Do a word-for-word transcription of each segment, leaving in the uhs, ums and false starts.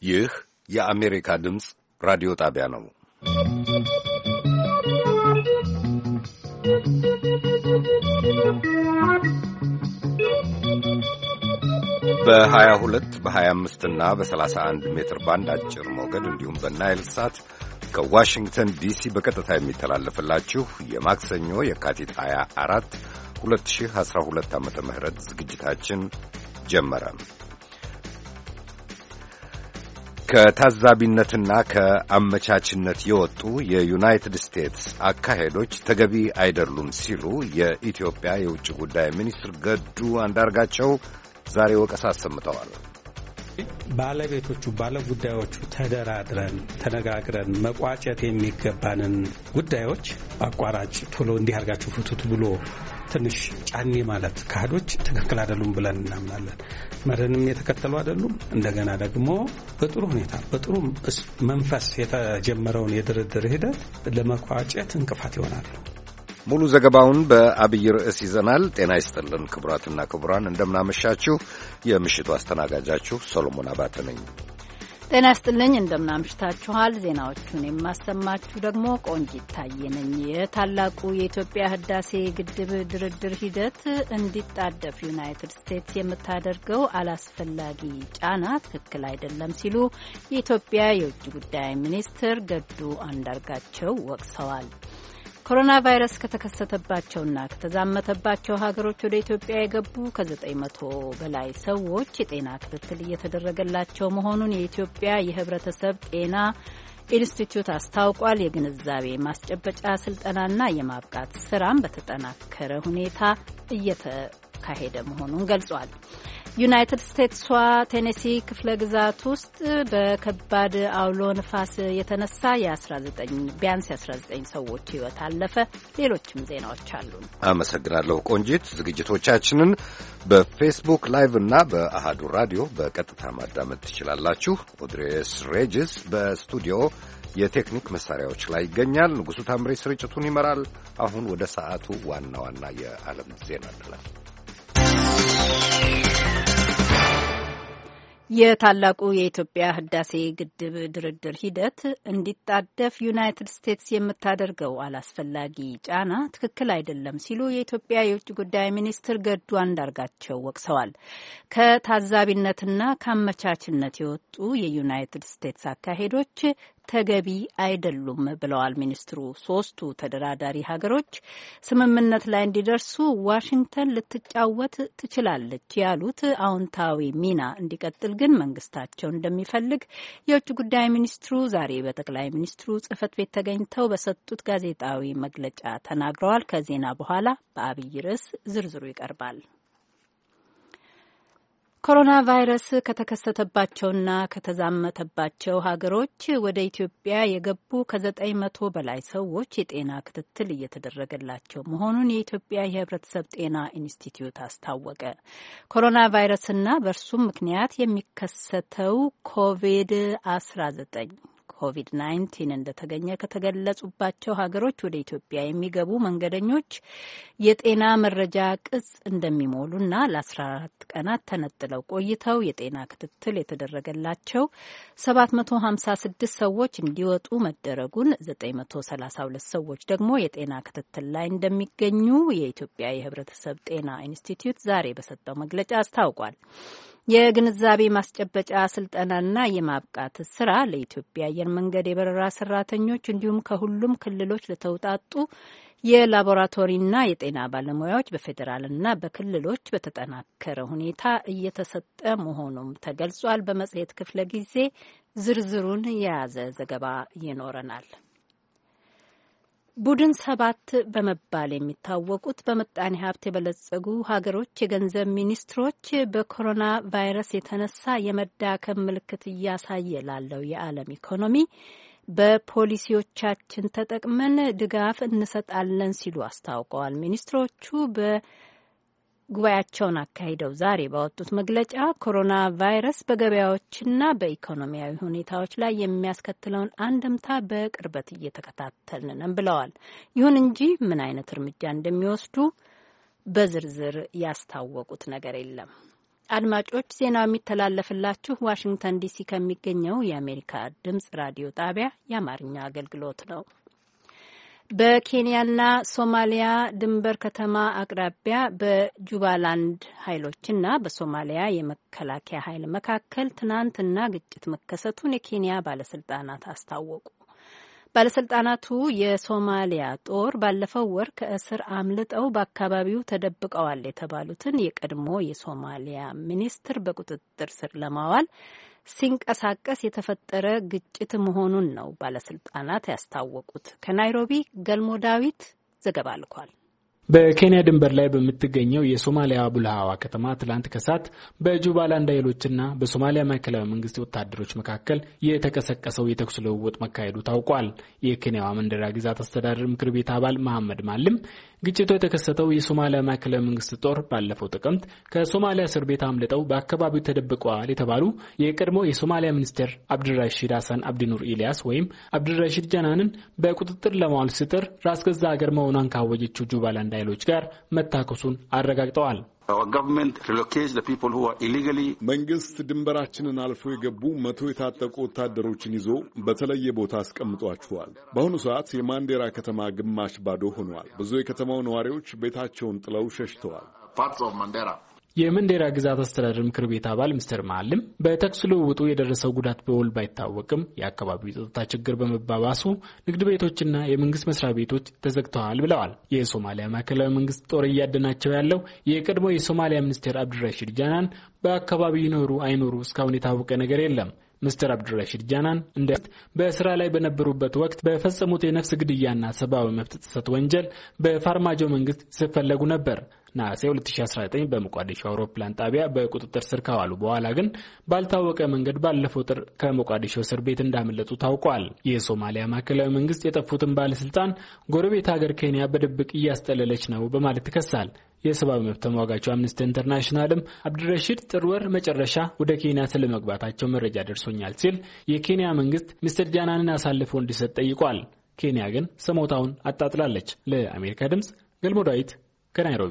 ይህ የአሜሪካ ድምፅ ራዲዮ ጣቢያ ነው። በሀያ ሁለት በሀያ አምስት እና በሰላሳ አንድ ሜትር ባንድ አጭር ሞገድ እንዲሁም በናይል ሳት ከዋሽንግተን ዲሲ በቀጥታ የሚተላለፍላችሁ የማክሰኞ የካቲት ሀያ አራት ሁለት ሺህ አስራ ሁለት ዓመተ ምህረት ዝግጅታችን ጀመረ። ከታዛቢነትና ከአመቻችነት የወጡ የዩናይትድ ስቴትስ አካሄዶች ተገቢ አይደሉም ሲሉ የኢትዮጵያ የውጭ ጉዳይ ሚኒስትር ገዱ አንዳርጋቸው ዛሬ ወቀሳ አሰምተዋል። ባለቤቶቹ ባለጉዳዮቹ ተደራድረን ተነጋግረን መቋጨት የሚገባንን ጉዳዮች አቋራጭ ቶሎ እንዲህ አድርጋችሁ ፍቱት ብሎ ትንሽ ጫኔ ማለት ካህዶች ትክክል አይደሉም ብለን እናምናለን። መርህንም የተከተሉ አይደሉም። እንደገና ደግሞ በጥሩ ሁኔታ በጥሩ መንፈስ የተጀመረውን የድርድር ሂደት ለመቋጨት እንቅፋት ይሆናሉ። ሙሉ ዘገባውን በአብይ ርዕስ ይዘናል። ጤና ይስጥልን ክቡራትና ክቡራን፣ እንደምናመሻችሁ። የምሽቱ አስተናጋጃችሁ ሶሎሞን አባተ ነኝ። ጤና ይስጥልኝ፣ እንደምናምሽታችኋል። ዜናዎቹን የማሰማችሁ ደግሞ ቆንጂት ታዬ ነኝ። የታላቁ የኢትዮጵያ ህዳሴ ግድብ ድርድር ሂደት እንዲጣደፍ ዩናይትድ ስቴትስ የምታደርገው አላስፈላጊ ጫና ትክክል አይደለም ሲሉ የኢትዮጵያ የውጭ ጉዳይ ሚኒስትር ገዱ አንዳርጋቸው ወቅሰዋል። ኮሮና ቫይረስ ከተከሰተባቸውና ከተዛመተባቸው ሀገሮች ወደ ኢትዮጵያ የገቡ ከዘጠኝ መቶ በላይ ሰዎች የጤና ክትትል እየተደረገላቸው መሆኑን የኢትዮጵያ የህብረተሰብ ጤና ኢንስቲትዩት አስታውቋል። የግንዛቤ ማስጨበጫ ስልጠናና የማብቃት ስራም በተጠናከረ ሁኔታ እየተካሄደ መሆኑን ገልጿል። ዩናይትድ ስቴትሷ ቴኔሲ ክፍለ ግዛት ውስጥ በከባድ አውሎ ንፋስ የተነሳ የ19 ቢያንስ የአስራ ዘጠኝ ሰዎች ህይወት አለፈ። ሌሎችም ዜናዎች አሉ። አመሰግናለሁ ቆንጂት። ዝግጅቶቻችንን በፌስቡክ ላይቭ እና በአሃዱ ራዲዮ በቀጥታ ማዳመጥ ትችላላችሁ። ኦድሬስ ሬጅስ በስቱዲዮ የቴክኒክ መሳሪያዎች ላይ ይገኛል። ንጉሱ ታምሬ ስርጭቱን ይመራል። አሁን ወደ ሰዓቱ ዋና ዋና የዓለም ዜና እንላለን። የታላቁ የኢትዮጵያ ህዳሴ ግድብ ድርድር ሂደት እንዲጣደፍ ዩናይትድ ስቴትስ የምታደርገው አላስፈላጊ ጫና ትክክል አይደለም ሲሉ የኢትዮጵያ የውጭ ጉዳይ ሚኒስትር ገዱ አንዳርጋቸው ወቅሰዋል። ከታዛቢነትና ከአመቻችነት የወጡ የዩናይትድ ስቴትስ አካሄዶች ተገቢ አይደሉም ብለዋል ሚኒስትሩ። ሶስቱ ተደራዳሪ ሀገሮች ስምምነት ላይ እንዲደርሱ ዋሽንግተን ልትጫወት ትችላለች ያሉት አዎንታዊ ሚና እንዲቀጥል ግን መንግስታቸው እንደሚፈልግ የውጭ ጉዳይ ሚኒስትሩ ዛሬ በጠቅላይ ሚኒስትሩ ጽህፈት ቤት ተገኝተው በሰጡት ጋዜጣዊ መግለጫ ተናግረዋል። ከዜና በኋላ በአብይ ርዕስ ዝርዝሩ ይቀርባል። ኮሮና ቫይረስ ከተከሰተባቸውና ከተዛመተባቸው ሀገሮች ወደ ኢትዮጵያ የገቡ ከዘጠኝ መቶ በላይ ሰዎች የጤና ክትትል እየተደረገላቸው መሆኑን የኢትዮጵያ የህብረተሰብ ጤና ኢንስቲትዩት አስታወቀ። ኮሮና ቫይረስና በእርሱም ምክንያት የሚከሰተው ኮቪድ አስራ ዘጠኝ ኮቪድ ናይንቲን እንደተገኘ ከተገለጹባቸው ሀገሮች ወደ ኢትዮጵያ የሚገቡ መንገደኞች የጤና መረጃ ቅጽ እንደሚሞሉና ለአስራ አራት ቀናት ተነጥለው ቆይተው የጤና ክትትል የተደረገላቸው ሰባት መቶ ሀምሳ ስድስት ሰዎች እንዲወጡ መደረጉን፣ ዘጠኝ መቶ ሰላሳ ሁለት ሰዎች ደግሞ የጤና ክትትል ላይ እንደሚገኙ የኢትዮጵያ የህብረተሰብ ጤና ኢንስቲትዩት ዛሬ በሰጠው መግለጫ አስታውቋል። የግንዛቤ ማስጨበጫ ስልጠናና የማብቃት ስራ ለኢትዮጵያ አየር መንገድ የበረራ ሰራተኞች እንዲሁም ከሁሉም ክልሎች ለተውጣጡ የላቦራቶሪና የጤና ባለሙያዎች በፌዴራልና በክልሎች በተጠናከረ ሁኔታ እየተሰጠ መሆኑም ተገልጿል። በመጽሔት ክፍለ ጊዜ ዝርዝሩን የያዘ ዘገባ ይኖረናል። ቡድን ሰባት በመባል የሚታወቁት በምጣኔ ሀብት የበለጸጉ ሀገሮች የገንዘብ ሚኒስትሮች በኮሮና ቫይረስ የተነሳ የመዳከም ምልክት እያሳየ ላለው የዓለም ኢኮኖሚ በፖሊሲዎቻችን ተጠቅመን ድጋፍ እንሰጣለን ሲሉ አስታውቀዋል። ሚኒስትሮቹ በ ጉባኤያቸውን አካሂደው ዛሬ ባወጡት መግለጫ ኮሮና ቫይረስ በገበያዎችና በኢኮኖሚያዊ ሁኔታዎች ላይ የሚያስከትለውን አንድምታ በቅርበት እየተከታተልን ነን ብለዋል። ይሁን እንጂ ምን አይነት እርምጃ እንደሚወስዱ በዝርዝር ያስታወቁት ነገር የለም። አድማጮች ዜናው የሚተላለፍላችሁ ዋሽንግተን ዲሲ ከሚገኘው የአሜሪካ ድምጽ ራዲዮ ጣቢያ የአማርኛ አገልግሎት ነው። በኬንያና ሶማሊያ ድንበር ከተማ አቅራቢያ በጁባላንድ ኃይሎችና በሶማሊያ የመከላከያ ኃይል መካከል ትናንትና ግጭት መከሰቱን የኬንያ ባለስልጣናት አስታወቁ። ባለስልጣናቱ የሶማሊያ ጦር ባለፈው ወር ከእስር አምልጠው በአካባቢው ተደብቀዋል የተባሉትን የቀድሞ የሶማሊያ ሚኒስትር በቁጥጥር ስር ለማዋል ሲንቀሳቀስ የተፈጠረ ግጭት መሆኑን ነው ባለስልጣናት ያስታወቁት። ከናይሮቢ ገልሞ ዳዊት ዘገባ ልኳል። በኬንያ ድንበር ላይ በምትገኘው የሶማሊያ ቡልሃዋ ከተማ ትላንት ከሰዓት በጁባላንድ ኃይሎችና በሶማሊያ ማዕከላዊ መንግስት ወታደሮች መካከል የተቀሰቀሰው የተኩስ ልውውጥ መካሄዱ ታውቋል። የኬንያዋ መንደራ ግዛት አስተዳደር ምክር ቤት አባል መሐመድ ማልም ግጭቱ የተከሰተው የሶማሊያ ማዕከላዊ መንግስት ጦር ባለፈው ጥቅምት ከሶማሊያ እስር ቤት አምልጠው በአካባቢው ተደብቀዋል የተባሉ የቀድሞ የሶማሊያ ሚኒስትር አብዱራሺድ ሐሰን አብዲኑር ኢሊያስ ወይም አብዱራሺድ ጃናንን በቁጥጥር ለማዋል ስትር ራስ ገዛ ሀገር መሆኗን ካወጀችው ጁባላንድ ኃይሎች ጋር መታኮሱን አረጋግጠዋል። መንግስት ድንበራችንን አልፎ የገቡ መቶ የታጠቁ ወታደሮችን ይዞ በተለየ ቦታ አስቀምጧቸዋል። በአሁኑ ሰዓት የማንዴራ ከተማ ግማሽ ባዶ ሆኗል። ብዙ የከተማው ነዋሪዎች ቤታቸውን ጥለው ሸሽተዋል። የመንዴራ ግዛት አስተዳደር ምክር ቤት አባል ሚስተር ማልም በተኩስ ልውውጡ የደረሰው ጉዳት በውል ባይታወቅም የአካባቢው የጸጥታ ችግር በመባባሱ ንግድ ቤቶችና የመንግስት መስሪያ ቤቶች ተዘግተዋል ብለዋል። የሶማሊያ ማዕከላዊ መንግስት ጦር እያደናቸው ያለው የቀድሞ የሶማሊያ ሚኒስትር አብዱራሺድ ጃናን በአካባቢው ይኖሩ አይኖሩ እስካሁን የታወቀ ነገር የለም። ሚስተር አብዱራሺድ ጃናን እንደ በስራ ላይ በነበሩበት ወቅት በፈጸሙት የነፍስ ግድያና ሰብአዊ መብት ጥሰት ወንጀል በፋርማጆ መንግስት ሲፈለጉ ነበር። ነሐሴ ሁለት ሺህ አስራ ዘጠኝ በሞቃዲሾ አውሮፕላን ጣቢያ በቁጥጥር ስር ከዋሉ በኋላ ግን ባልታወቀ መንገድ ባለፈው ጥር ከሞቃዲሾ እስር ቤት እንዳመለጡ ታውቋል። የሶማሊያ ማዕከላዊ መንግስት የጠፉትን ባለስልጣን ጎረቤት ሀገር ኬንያ በድብቅ እያስጠለለች ነው በማለት ይከሳል። የሰብአዊ መብት ተሟጋቹ አምነስቲ ኢንተርናሽናልም አብዱራሺድ ጥር ወር መጨረሻ ወደ ኬንያ ስለመግባታቸው መረጃ ደርሶኛል ሲል የኬንያ መንግስት ሚስተር ጃናንን አሳልፎ እንዲሰጥ ጠይቋል። ኬንያ ግን ሰሞታውን አጣጥላለች። ለአሜሪካ ድምጽ ገልሞ ዳዊት ከናይሮቢ።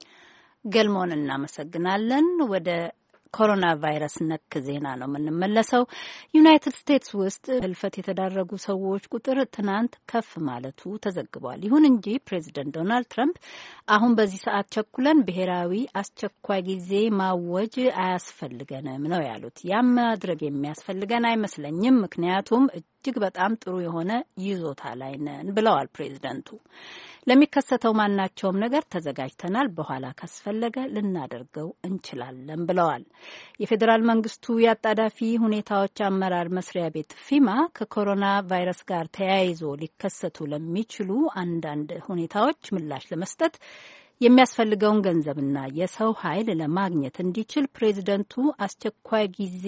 ገልሞን እናመሰግናለን። ወደ ኮሮና ቫይረስ ነክ ዜና ነው የምንመለሰው። ዩናይትድ ስቴትስ ውስጥ ህልፈት የተዳረጉ ሰዎች ቁጥር ትናንት ከፍ ማለቱ ተዘግቧል። ይሁን እንጂ ፕሬዚደንት ዶናልድ ትራምፕ አሁን በዚህ ሰዓት ቸኩለን ብሔራዊ አስቸኳይ ጊዜ ማወጅ አያስፈልገንም ነው ያሉት። ያም ማድረግ የሚያስፈልገን አይመስለኝም፣ ምክንያቱም እጅግ በጣም ጥሩ የሆነ ይዞታ ላይ ነን ብለዋል ፕሬዚደንቱ። ለሚከሰተው ማናቸውም ነገር ተዘጋጅተናል፣ በኋላ ካስፈለገ ልናደርገው እንችላለን ብለዋል። የፌዴራል መንግስቱ የአጣዳፊ ሁኔታዎች አመራር መስሪያ ቤት ፊማ ከኮሮና ቫይረስ ጋር ተያይዞ ሊከሰቱ ለሚችሉ አንዳንድ ሁኔታዎች ምላሽ ለመስጠት የሚያስፈልገውን ገንዘብና የሰው ኃይል ለማግኘት እንዲችል ፕሬዚደንቱ አስቸኳይ ጊዜ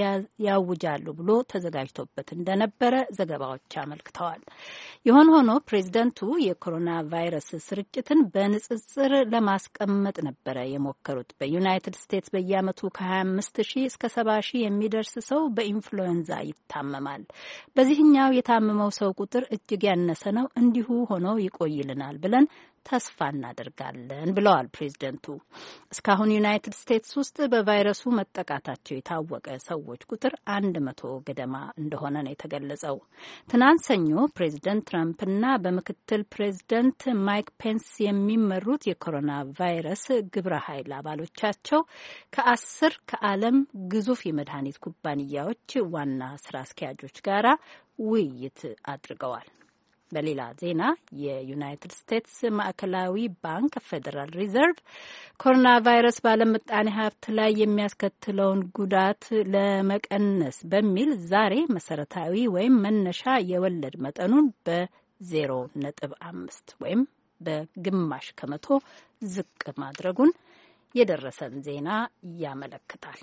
ያውጃሉ ብሎ ተዘጋጅቶበት እንደነበረ ዘገባዎች አመልክተዋል። የሆነ ሆኖ ፕሬዚደንቱ የኮሮና ቫይረስ ስርጭትን በንጽጽር ለማስቀመጥ ነበረ የሞከሩት። በዩናይትድ ስቴትስ በየዓመቱ ከሀያ አምስት ሺህ እስከ ሰባ ሺህ የሚደርስ ሰው በኢንፍሉዌንዛ ይታመማል። በዚህኛው የታመመው ሰው ቁጥር እጅግ ያነሰ ነው፣ እንዲሁ ሆኖ ይቆይልናል ብለን ተስፋ እናደርጋለን ብለዋል ፕሬዝደንቱ። እስካሁን ዩናይትድ ስቴትስ ውስጥ በቫይረሱ መጠቃታቸው የታወቀ ሰዎች ቁጥር አንድ መቶ ገደማ እንደሆነ ነው የተገለጸው። ትናንት ሰኞ ፕሬዝደንት ትራምፕና በምክትል ፕሬዝደንት ማይክ ፔንስ የሚመሩት የኮሮና ቫይረስ ግብረ ኃይል አባሎቻቸው ከአስር ከዓለም ግዙፍ የመድኃኒት ኩባንያዎች ዋና ስራ አስኪያጆች ጋራ ውይይት አድርገዋል። በሌላ ዜና የዩናይትድ ስቴትስ ማዕከላዊ ባንክ ፌዴራል ሪዘርቭ ኮሮና ቫይረስ በዓለም ምጣኔ ሀብት ላይ የሚያስከትለውን ጉዳት ለመቀነስ በሚል ዛሬ መሰረታዊ ወይም መነሻ የወለድ መጠኑን በዜሮ ነጥብ አምስት ወይም በግማሽ ከመቶ ዝቅ ማድረጉን የደረሰን ዜና ያመለክታል።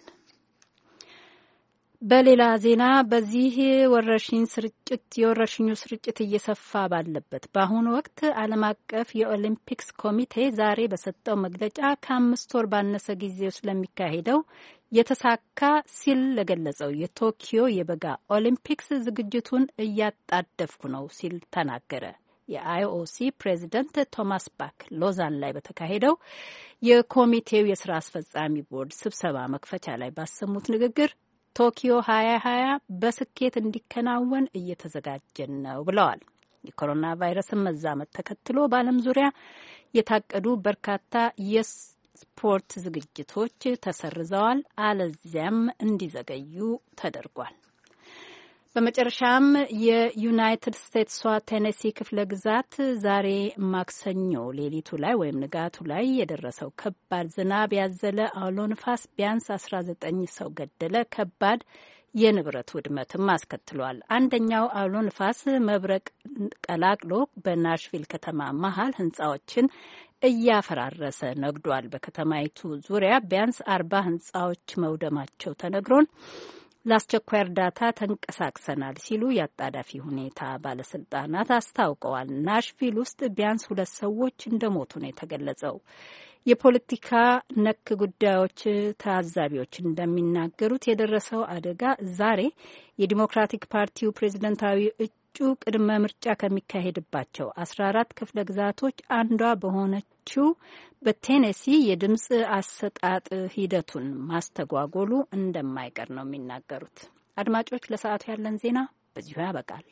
በሌላ ዜና በዚህ ወረርሽኝ ስርጭት የወረርሽኙ ስርጭት እየሰፋ ባለበት በአሁኑ ወቅት ዓለም አቀፍ የኦሊምፒክስ ኮሚቴ ዛሬ በሰጠው መግለጫ ከአምስት ወር ባነሰ ጊዜ ውስጥ ለሚካሄደው የተሳካ ሲል ለገለጸው የቶኪዮ የበጋ ኦሊምፒክስ ዝግጅቱን እያጣደፍኩ ነው ሲል ተናገረ። የአይኦሲ ፕሬዚደንት ቶማስ ባክ ሎዛን ላይ በተካሄደው የኮሚቴው የስራ አስፈጻሚ ቦርድ ስብሰባ መክፈቻ ላይ ባሰሙት ንግግር ቶኪዮ ሀያ ሀያ በስኬት እንዲከናወን እየተዘጋጀን ነው ብለዋል። የኮሮና ቫይረስን መዛመት ተከትሎ በዓለም ዙሪያ የታቀዱ በርካታ የስፖርት ዝግጅቶች ተሰርዘዋል፣ አለዚያም እንዲዘገዩ ተደርጓል። በመጨረሻም የዩናይትድ ስቴትሷ ቴኔሲ ክፍለ ግዛት ዛሬ ማክሰኞ ሌሊቱ ላይ ወይም ንጋቱ ላይ የደረሰው ከባድ ዝናብ ያዘለ አውሎ ንፋስ ቢያንስ አስራ ዘጠኝ ሰው ገደለ፣ ከባድ የንብረት ውድመትም አስከትሏል። አንደኛው አውሎ ንፋስ መብረቅ ቀላቅሎ በናሽቪል ከተማ መሀል ህንጻዎችን እያፈራረሰ ነግዷል። በከተማይቱ ዙሪያ ቢያንስ አርባ ህንጻዎች መውደማቸው ተነግሮን ለአስቸኳይ እርዳታ ተንቀሳቅሰናል ሲሉ የአጣዳፊ ሁኔታ ባለስልጣናት አስታውቀዋል። ናሽቪል ውስጥ ቢያንስ ሁለት ሰዎች እንደሞቱ ነው የተገለጸው። የፖለቲካ ነክ ጉዳዮች ታዛቢዎች እንደሚናገሩት የደረሰው አደጋ ዛሬ የዲሞክራቲክ ፓርቲው ፕሬዝደንታዊ እጩ ቅድመ ምርጫ ከሚካሄድባቸው አስራ አራት ክፍለ ግዛቶች አንዷ በሆነችው በቴኔሲ የድምፅ አሰጣጥ ሂደቱን ማስተጓጎሉ እንደማይቀር ነው የሚናገሩት። አድማጮች፣ ለሰዓቱ ያለን ዜና በዚሁ ያበቃል።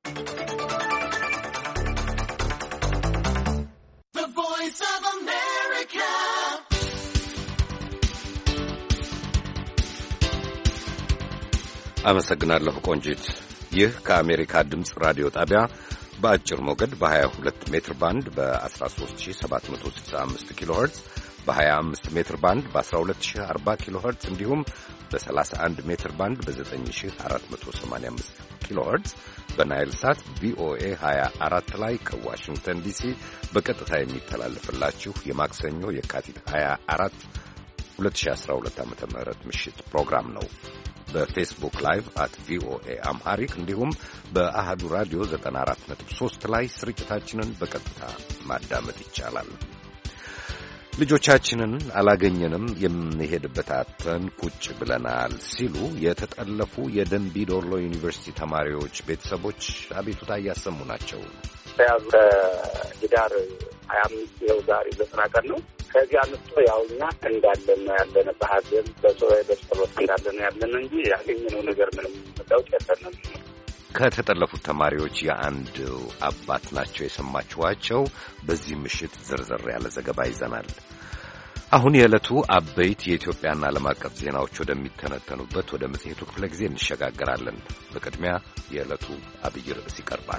አመሰግናለሁ ቆንጂት። ይህ ከአሜሪካ ድምፅ ራዲዮ ጣቢያ በአጭር ሞገድ በ22 ሜትር ባንድ በ13765 ኪሎ ሄርትዝ በ25 ሜትር ባንድ በ1240 ኪሎ ሄርትዝ እንዲሁም በ31 ሜትር ባንድ በ9485 ኪሎ ሄርትዝ በናይል ሳት ቪኦኤ ሀያ አራት ላይ ከዋሽንግተን ዲሲ በቀጥታ የሚተላለፍላችሁ የማክሰኞ የካቲት ሀያ አራት ሁለት ሺህ አስራ ሁለት ዓ.ም ምሽት ፕሮግራም ነው። በፌስቡክ ላይቭ አት ቪኦኤ አምሃሪክ እንዲሁም በአሃዱ ራዲዮ ዘጠና አራት ነጥብ ሶስት ላይ ስርጭታችንን በቀጥታ ማዳመጥ ይቻላል። ልጆቻችንን አላገኘንም፣ የምንሄድበት አጥተን ቁጭ ብለናል ሲሉ የተጠለፉ የደንቢ ዶሎ ዩኒቨርሲቲ ተማሪዎች ቤተሰቦች አቤቱታ እያሰሙ ናቸው። ተያዙ ህዳር ሀያ አምስት ነው ዛሬ ዘጠና ቀን ነው። ከዚህ አንስቶ ያው እኛ እንዳለን ነው ያለን፣ በሀዘን በሶይ በጸሎት እንዳለን ያለን እንጂ ያገኘነው ነገር ምንም ለውጥ የለንም። ከተጠለፉት ተማሪዎች የአንድ አባት ናቸው የሰማችኋቸው። በዚህ ምሽት ዝርዝር ያለ ዘገባ ይዘናል። አሁን የዕለቱ አበይት የኢትዮጵያና ዓለም አቀፍ ዜናዎች ወደሚተነተኑበት ወደ መጽሔቱ ክፍለ ጊዜ እንሸጋገራለን። በቅድሚያ የዕለቱ አብይ ርዕስ ይቀርባል።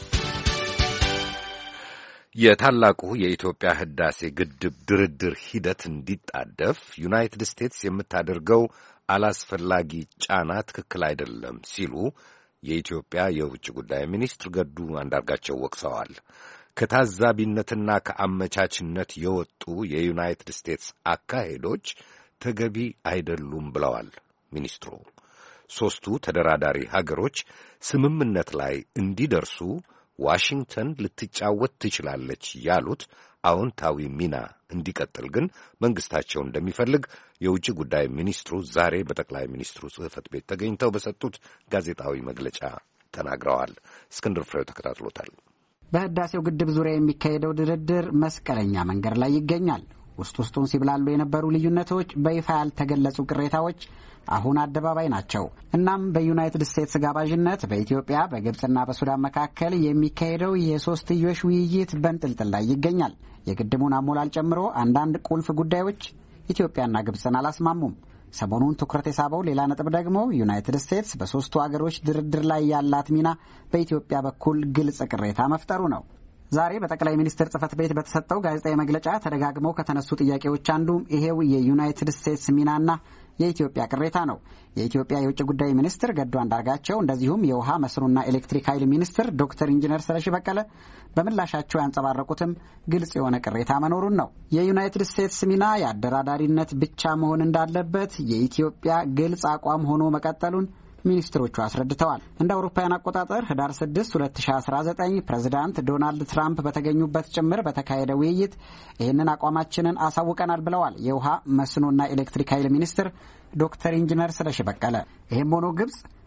የታላቁ የኢትዮጵያ ህዳሴ ግድብ ድርድር ሂደት እንዲጣደፍ ዩናይትድ ስቴትስ የምታደርገው አላስፈላጊ ጫና ትክክል አይደለም ሲሉ የኢትዮጵያ የውጭ ጉዳይ ሚኒስትር ገዱ አንዳርጋቸው ወቅሰዋል። ከታዛቢነትና ከአመቻችነት የወጡ የዩናይትድ ስቴትስ አካሄዶች ተገቢ አይደሉም ብለዋል ሚኒስትሩ። ሦስቱ ተደራዳሪ ሀገሮች ስምምነት ላይ እንዲደርሱ ዋሽንግተን ልትጫወት ትችላለች ያሉት አዎንታዊ ሚና እንዲቀጥል ግን መንግስታቸው እንደሚፈልግ የውጭ ጉዳይ ሚኒስትሩ ዛሬ በጠቅላይ ሚኒስትሩ ጽሕፈት ቤት ተገኝተው በሰጡት ጋዜጣዊ መግለጫ ተናግረዋል። እስክንድር ፍሬው ተከታትሎታል። በህዳሴው ግድብ ዙሪያ የሚካሄደው ድርድር መስቀለኛ መንገድ ላይ ይገኛል። ውስጥ ውስጡን ሲብላሉ የነበሩ ልዩነቶች፣ በይፋ ያልተገለጹ ቅሬታዎች አሁን አደባባይ ናቸው። እናም በዩናይትድ ስቴትስ ጋባዥነት በኢትዮጵያ በግብጽና በሱዳን መካከል የሚካሄደው የሶስትዮሽ ውይይት በንጥልጥል ላይ ይገኛል። የግድቡን አሞላል ጨምሮ አንዳንድ ቁልፍ ጉዳዮች ኢትዮጵያና ግብጽን አላስማሙም። ሰሞኑን ትኩረት የሳበው ሌላ ነጥብ ደግሞ ዩናይትድ ስቴትስ በሶስቱ አገሮች ድርድር ላይ ያላት ሚና በኢትዮጵያ በኩል ግልጽ ቅሬታ መፍጠሩ ነው። ዛሬ በጠቅላይ ሚኒስትር ጽሕፈት ቤት በተሰጠው ጋዜጣዊ መግለጫ ተደጋግመው ከተነሱ ጥያቄዎች አንዱ ይሄው የዩናይትድ ስቴትስ ሚናና የኢትዮጵያ ቅሬታ ነው። የኢትዮጵያ የውጭ ጉዳይ ሚኒስትር ገዱ አንዳርጋቸው እንደዚሁም የውሃ መስኖና ኤሌክትሪክ ኃይል ሚኒስትር ዶክተር ኢንጂነር ስለሺ በቀለ በምላሻቸው ያንጸባረቁትም ግልጽ የሆነ ቅሬታ መኖሩን ነው። የዩናይትድ ስቴትስ ሚና የአደራዳሪነት ብቻ መሆን እንዳለበት የኢትዮጵያ ግልጽ አቋም ሆኖ መቀጠሉን ሚኒስትሮቹ አስረድተዋል። እንደ አውሮፓውያን አቆጣጠር ህዳር ስድስት ሁለት ሺ አስራ ዘጠኝ ፕሬዝዳንት ዶናልድ ትራምፕ በተገኙበት ጭምር በተካሄደ ውይይት ይህንን አቋማችንን አሳውቀናል ብለዋል የውሃ መስኖና ኤሌክትሪክ ኃይል ሚኒስትር ዶክተር ኢንጂነር ስለሺ በቀለ። ይህም ሆኖ ግብጽ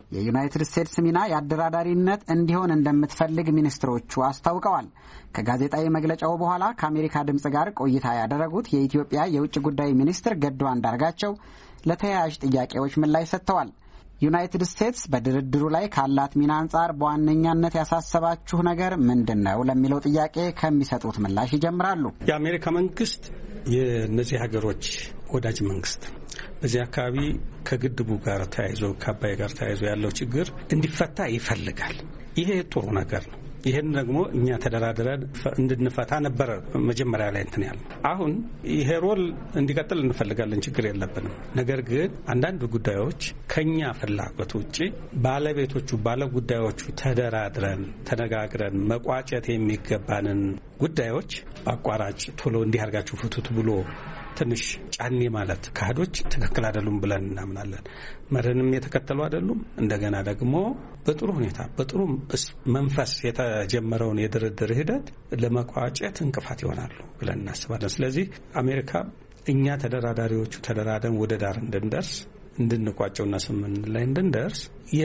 የዩናይትድ ስቴትስ ሚና የአደራዳሪነት እንዲሆን እንደምትፈልግ ሚኒስትሮቹ አስታውቀዋል። ከጋዜጣዊ መግለጫው በኋላ ከአሜሪካ ድምፅ ጋር ቆይታ ያደረጉት የኢትዮጵያ የውጭ ጉዳይ ሚኒስትር ገዱ አንዳርጋቸው ለተያያዥ ጥያቄዎች ምላሽ ሰጥተዋል። ዩናይትድ ስቴትስ በድርድሩ ላይ ካላት ሚና አንጻር በዋነኛነት ያሳሰባችሁ ነገር ምንድን ነው ለሚለው ጥያቄ ከሚሰጡት ምላሽ ይጀምራሉ። የአሜሪካ መንግስት የእነዚህ ሀገሮች ወዳጅ መንግስት በዚህ አካባቢ ከግድቡ ጋር ተያይዞ ከአባይ ጋር ተያይዞ ያለው ችግር እንዲፈታ ይፈልጋል። ይሄ ጥሩ ነገር ነው። ይሄን ደግሞ እኛ ተደራድረን እንድንፈታ ነበር መጀመሪያ ላይ እንትን ያለው። አሁን ይሄ ሮል እንዲቀጥል እንፈልጋለን፣ ችግር የለብንም። ነገር ግን አንዳንድ ጉዳዮች ከኛ ፍላጎት ውጪ ባለቤቶቹ ባለጉዳዮቹ ተደራድረን ተነጋግረን መቋጨት የሚገባንን ጉዳዮች በአቋራጭ ቶሎ እንዲህ አድርጋችሁ ፍቱት ብሎ ትንሽ ጫኔ ማለት ካህዶች ትክክል አይደሉም ብለን እናምናለን። መርህንም የተከተሉ አይደሉም። እንደገና ደግሞ በጥሩ ሁኔታ በጥሩ መንፈስ የተጀመረውን የድርድር ሂደት ለመቋጨት እንቅፋት ይሆናሉ ብለን እናስባለን። ስለዚህ አሜሪካ እኛ ተደራዳሪዎቹ ተደራደን ወደ ዳር እንድንደርስ እንድንቋጨውና ስምምነት ላይ እንድንደርስ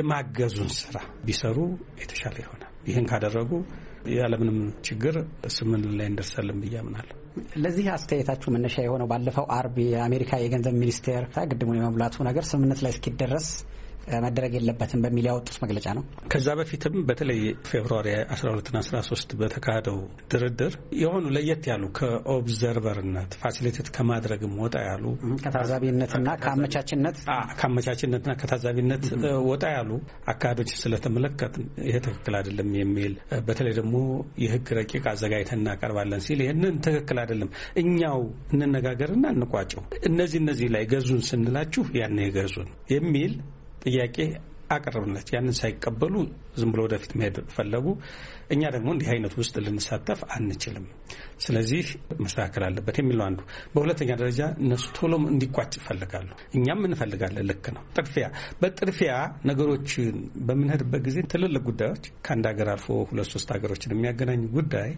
የማገዙን ስራ ቢሰሩ የተሻለ ይሆናል። ይህን ካደረጉ ያለምንም ችግር ስምምነት ላይ እንደርሳለን ብዬ አምናለሁ። ለዚህ አስተያየታችሁ መነሻ የሆነው ባለፈው አርብ የአሜሪካ የገንዘብ ሚኒስቴር ግድቡን የመሙላቱ ነገር ስምምነት ላይ እስኪደረስ መደረግ የለበትም በሚል ያወጡት መግለጫ ነው። ከዛ በፊትም በተለይ ፌብሩዋሪ አስራ ሁለት እና አስራ ሶስት በተካሄደው ድርድር የሆኑ ለየት ያሉ ከኦብዘርቨርነት ፋሲሊቴት ከማድረግም ወጣ ያሉ ከታዛቢነትና ከአመቻችነት ከአመቻችነትና ከታዛቢነት ወጣ ያሉ አካሄዶች ስለተመለከት ይሄ ትክክል አይደለም የሚል በተለይ ደግሞ የህግ ረቂቅ አዘጋጅተን እናቀርባለን ሲል ይሄንን ትክክል አይደለም እኛው እንነጋገርና እንቋጨው እነዚህ እነዚህ ላይ ገዙን ስንላችሁ ያን የገዙን የሚል ጥያቄ አቀረብናቸው። ያንን ሳይቀበሉ ዝም ብሎ ወደፊት መሄድ ፈለጉ። እኛ ደግሞ እንዲህ አይነት ውስጥ ልንሳተፍ አንችልም፣ ስለዚህ መስተካከል አለበት የሚለው አንዱ። በሁለተኛ ደረጃ እነሱ ቶሎም እንዲቋጭ ይፈልጋሉ፣ እኛም እንፈልጋለን። ልክ ነው። ጥድፊያ በጥድፊያ ነገሮችን በምንሄድበት ጊዜ ትልልቅ ጉዳዮች ከአንድ ሀገር አልፎ ሁለት ሶስት ሀገሮችን የሚያገናኝ ጉዳይ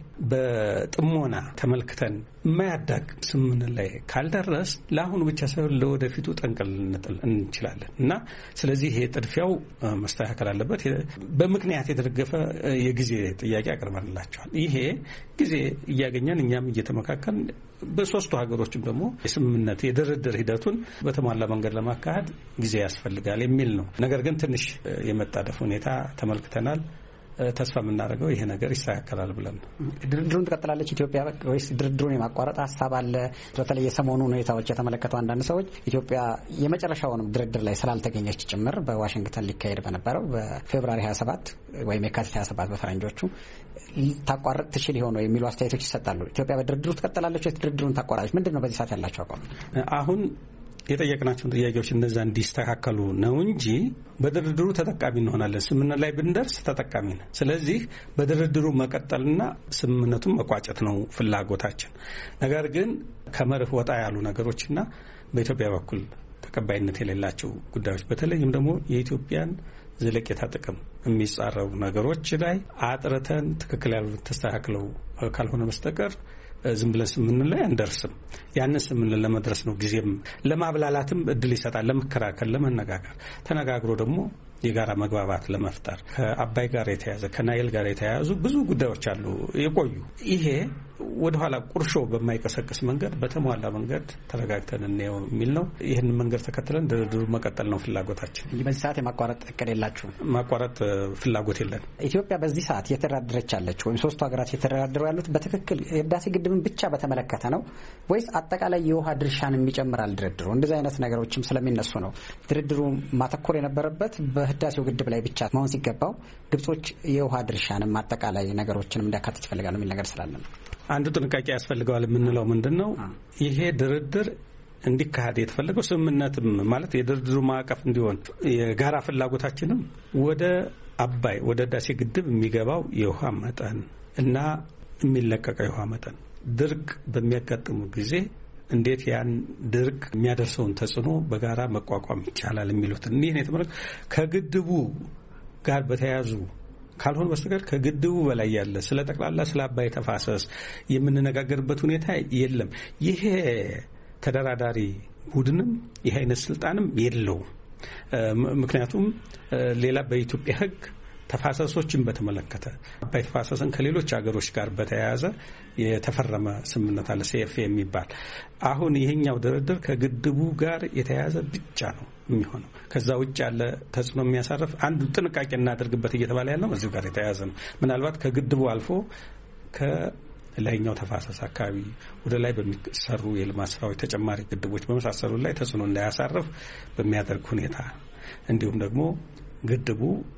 በጥሞና ተመልክተን የማያዳግም ስምምነት ላይ ካልደረስ ለአሁኑ ብቻ ሳይሆን ለወደፊቱ ጠንቅል ልንጥል እንችላለን እና ስለዚህ ይሄ ጥድፊያው መስተካከል አለበት። በምክንያት የተደገፈ የጊዜ ጥያቄ አቅርበንላቸዋል። ይሄ ጊዜ እያገኘን እኛም እየተመካከልን በሶስቱ ሀገሮችም ደግሞ የስምምነት የድርድር ሂደቱን በተሟላ መንገድ ለማካሄድ ጊዜ ያስፈልጋል የሚል ነው። ነገር ግን ትንሽ የመጣደፍ ሁኔታ ተመልክተናል። ተስፋ የምናደርገው ይሄ ነገር ይስተካከላል ብለን ነው። ድርድሩን ትቀጥላለች ኢትዮጵያ ወይስ ድርድሩን የማቋረጥ ሀሳብ አለ? በተለይ የሰሞኑ ሁኔታዎች የተመለከቱ አንዳንድ ሰዎች ኢትዮጵያ የመጨረሻውንም ድርድር ላይ ስላልተገኘች ጭምር በዋሽንግተን ሊካሄድ በነበረው በፌብሩዋሪ ሀያ ሰባት ወይም የካቲት ሀያ ሰባት በፈረንጆቹ ታቋርጥ ትችል ይሆን የሚሉ አስተያየቶች ይሰጣሉ። ኢትዮጵያ በድርድሩ ትቀጥላለች ወይስ ድርድሩን ታቋርጣለች? ምንድን ነው በዚህ ሰዓት ያላቸው አቋም? አሁን የጠየቅናቸውን ጥያቄዎች እነዛ እንዲስተካከሉ ነው እንጂ በድርድሩ ተጠቃሚ እንሆናለን። ስምምነት ላይ ብንደርስ ተጠቃሚ ነን። ስለዚህ በድርድሩ መቀጠልና ስምምነቱን መቋጨት ነው ፍላጎታችን። ነገር ግን ከመርህ ወጣ ያሉ ነገሮችና በኢትዮጵያ በኩል ተቀባይነት የሌላቸው ጉዳዮች በተለይም ደግሞ የኢትዮጵያን ዘለቄታ ጥቅም የሚጻረሩ ነገሮች ላይ አጥርተን ትክክል ያሉ ተስተካክለው ካልሆነ በስተቀር ዝም ብለን ስምምነት ላይ አንደርስም። ያንን ስምምነት ለመድረስ ነው ጊዜም ለማብላላትም እድል ይሰጣል፣ ለመከራከር፣ ለመነጋገር ተነጋግሮ ደግሞ የጋራ መግባባት ለመፍጠር ከአባይ ጋር የተያዘ ከናይል ጋር የተያያዙ ብዙ ጉዳዮች አሉ የቆዩ። ይሄ ወደ ኋላ ቁርሾ በማይቀሰቅስ መንገድ በተሟላ መንገድ ተረጋግተን እንየው የሚል ነው። ይህንን መንገድ ተከትለን ድርድሩ መቀጠል ነው ፍላጎታችን። በዚህ ሰዓት የማቋረጥ እቅድ የላችሁም? ማቋረጥ ፍላጎት የለን። ኢትዮጵያ በዚህ ሰዓት እየተደራደረች ያለች ወይም ሶስቱ ሀገራት እየተደራደሩ ያሉት በትክክል የህዳሴ ግድብን ብቻ በተመለከተ ነው ወይስ አጠቃላይ የውሃ ድርሻን የሚጨምራል ድርድሩ? እንደዚህ አይነት ነገሮችም ስለሚነሱ ነው ድርድሩ ማተኮር የነበረበት በህዳሴው ግድብ ላይ ብቻ መሆን ሲገባው ግብጾች የውሃ ድርሻንም አጠቃላይ ነገሮችንም እንዲያካትት ይፈልጋሉ የሚል ነገር ስላለ ነው። አንዱ ጥንቃቄ ያስፈልገዋል የምንለው ምንድን ነው? ይሄ ድርድር እንዲካሄድ የተፈለገው ስምምነትም ማለት የድርድሩ ማዕቀፍ እንዲሆን የጋራ ፍላጎታችንም ወደ አባይ ወደ ህዳሴ ግድብ የሚገባው የውሃ መጠን እና የሚለቀቀው የውሃ መጠን ድርቅ በሚያጋጥሙ ጊዜ እንዴት ያን ድርቅ የሚያደርሰውን ተጽዕኖ በጋራ መቋቋም ይቻላል የሚሉት እኒህን የተመረጡ ከግድቡ ጋር በተያያዙ ካልሆነ በስተቀር ከግድቡ በላይ ያለ ስለ ጠቅላላ ስለ አባይ ተፋሰስ የምንነጋገርበት ሁኔታ የለም። ይሄ ተደራዳሪ ቡድንም ይህ አይነት ስልጣንም የለውም። ምክንያቱም ሌላ በኢትዮጵያ ሕግ ተፋሰሶችን በተመለከተ አባይ ተፋሰስን ከሌሎች ሀገሮች ጋር በተያያዘ የተፈረመ ስምምነት አለ ሲኤፍ የሚባል። አሁን ይሄኛው ድርድር ከግድቡ ጋር የተያያዘ ብቻ ነው የሚሆነው። ከዛ ውጭ ያለ ተጽዕኖ የሚያሳርፍ አንዱ ጥንቃቄ እናደርግበት እየተባለ ያለው እዚሁ ጋር የተያያዘ ነው። ምናልባት ከግድቡ አልፎ ከላይኛው ተፋሰስ አካባቢ ወደ ላይ በሚሰሩ የልማት ስራዎች ተጨማሪ ግድቦች በመሳሰሉ ላይ ተጽዕኖ እንዳያሳርፍ በሚያደርግ ሁኔታ እንዲሁም ደግሞ ግድቡ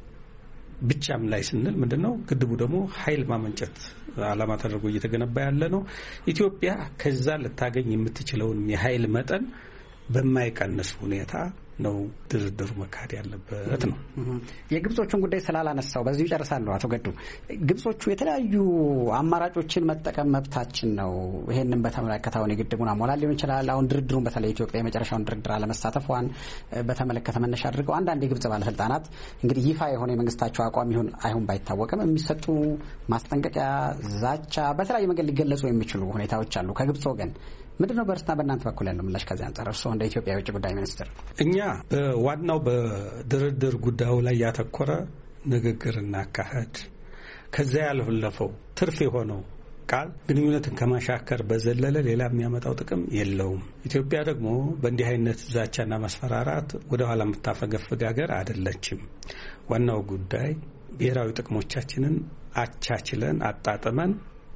ብቻም ላይ ስንል ምንድነው ግድቡ ደግሞ ኃይል ማመንጨት ዓላማ ተደርጎ እየተገነባ ያለ ነው። ኢትዮጵያ ከዛ ልታገኝ የምትችለውን የኃይል መጠን በማይቀንስ ሁኔታ ነው ድርድሩ መካሄድ ያለበት ነው። የግብጾቹን ጉዳይ ስላላነሳው በዚሁ ይጨርሳለሁ። አቶ ገዱ ግብጾቹ የተለያዩ አማራጮችን መጠቀም መብታችን ነው፣ ይሄንን በተመለከተ አሁን የግድቡን አሞላል ሊሆን ይችላል። አሁን ድርድሩን በተለይ ኢትዮጵያ የመጨረሻውን ድርድር አለመሳተፏን በተመለከተ መነሻ አድርገው አንዳንድ የግብጽ ባለስልጣናት እንግዲህ ይፋ የሆነ የመንግስታቸው አቋም ይሁን አይሁን ባይታወቅም የሚሰጡ ማስጠንቀቂያ፣ ዛቻ በተለያዩ መንገድ ሊገለጹ የሚችሉ ሁኔታዎች አሉ ከግብጽ ወገን። ምንድነው በእርስና በእናንተ በኩል ያለው ምላሽ ከዚህ አንጻር እርስዎ እንደ ኢትዮጵያ የውጭ ጉዳይ ሚኒስትር? እኛ በዋናው በድርድር ጉዳዩ ላይ ያተኮረ ንግግር እናካሄድ፣ ከዚያ ያለፈው ትርፍ የሆነው ቃል ግንኙነትን ከማሻከር በዘለለ ሌላ የሚያመጣው ጥቅም የለውም። ኢትዮጵያ ደግሞ በእንዲህ አይነት ዛቻና ማስፈራራት ወደ ኋላ የምታፈገፍግ ሀገር አይደለችም። ዋናው ጉዳይ ብሔራዊ ጥቅሞቻችንን አቻችለን አጣጥመን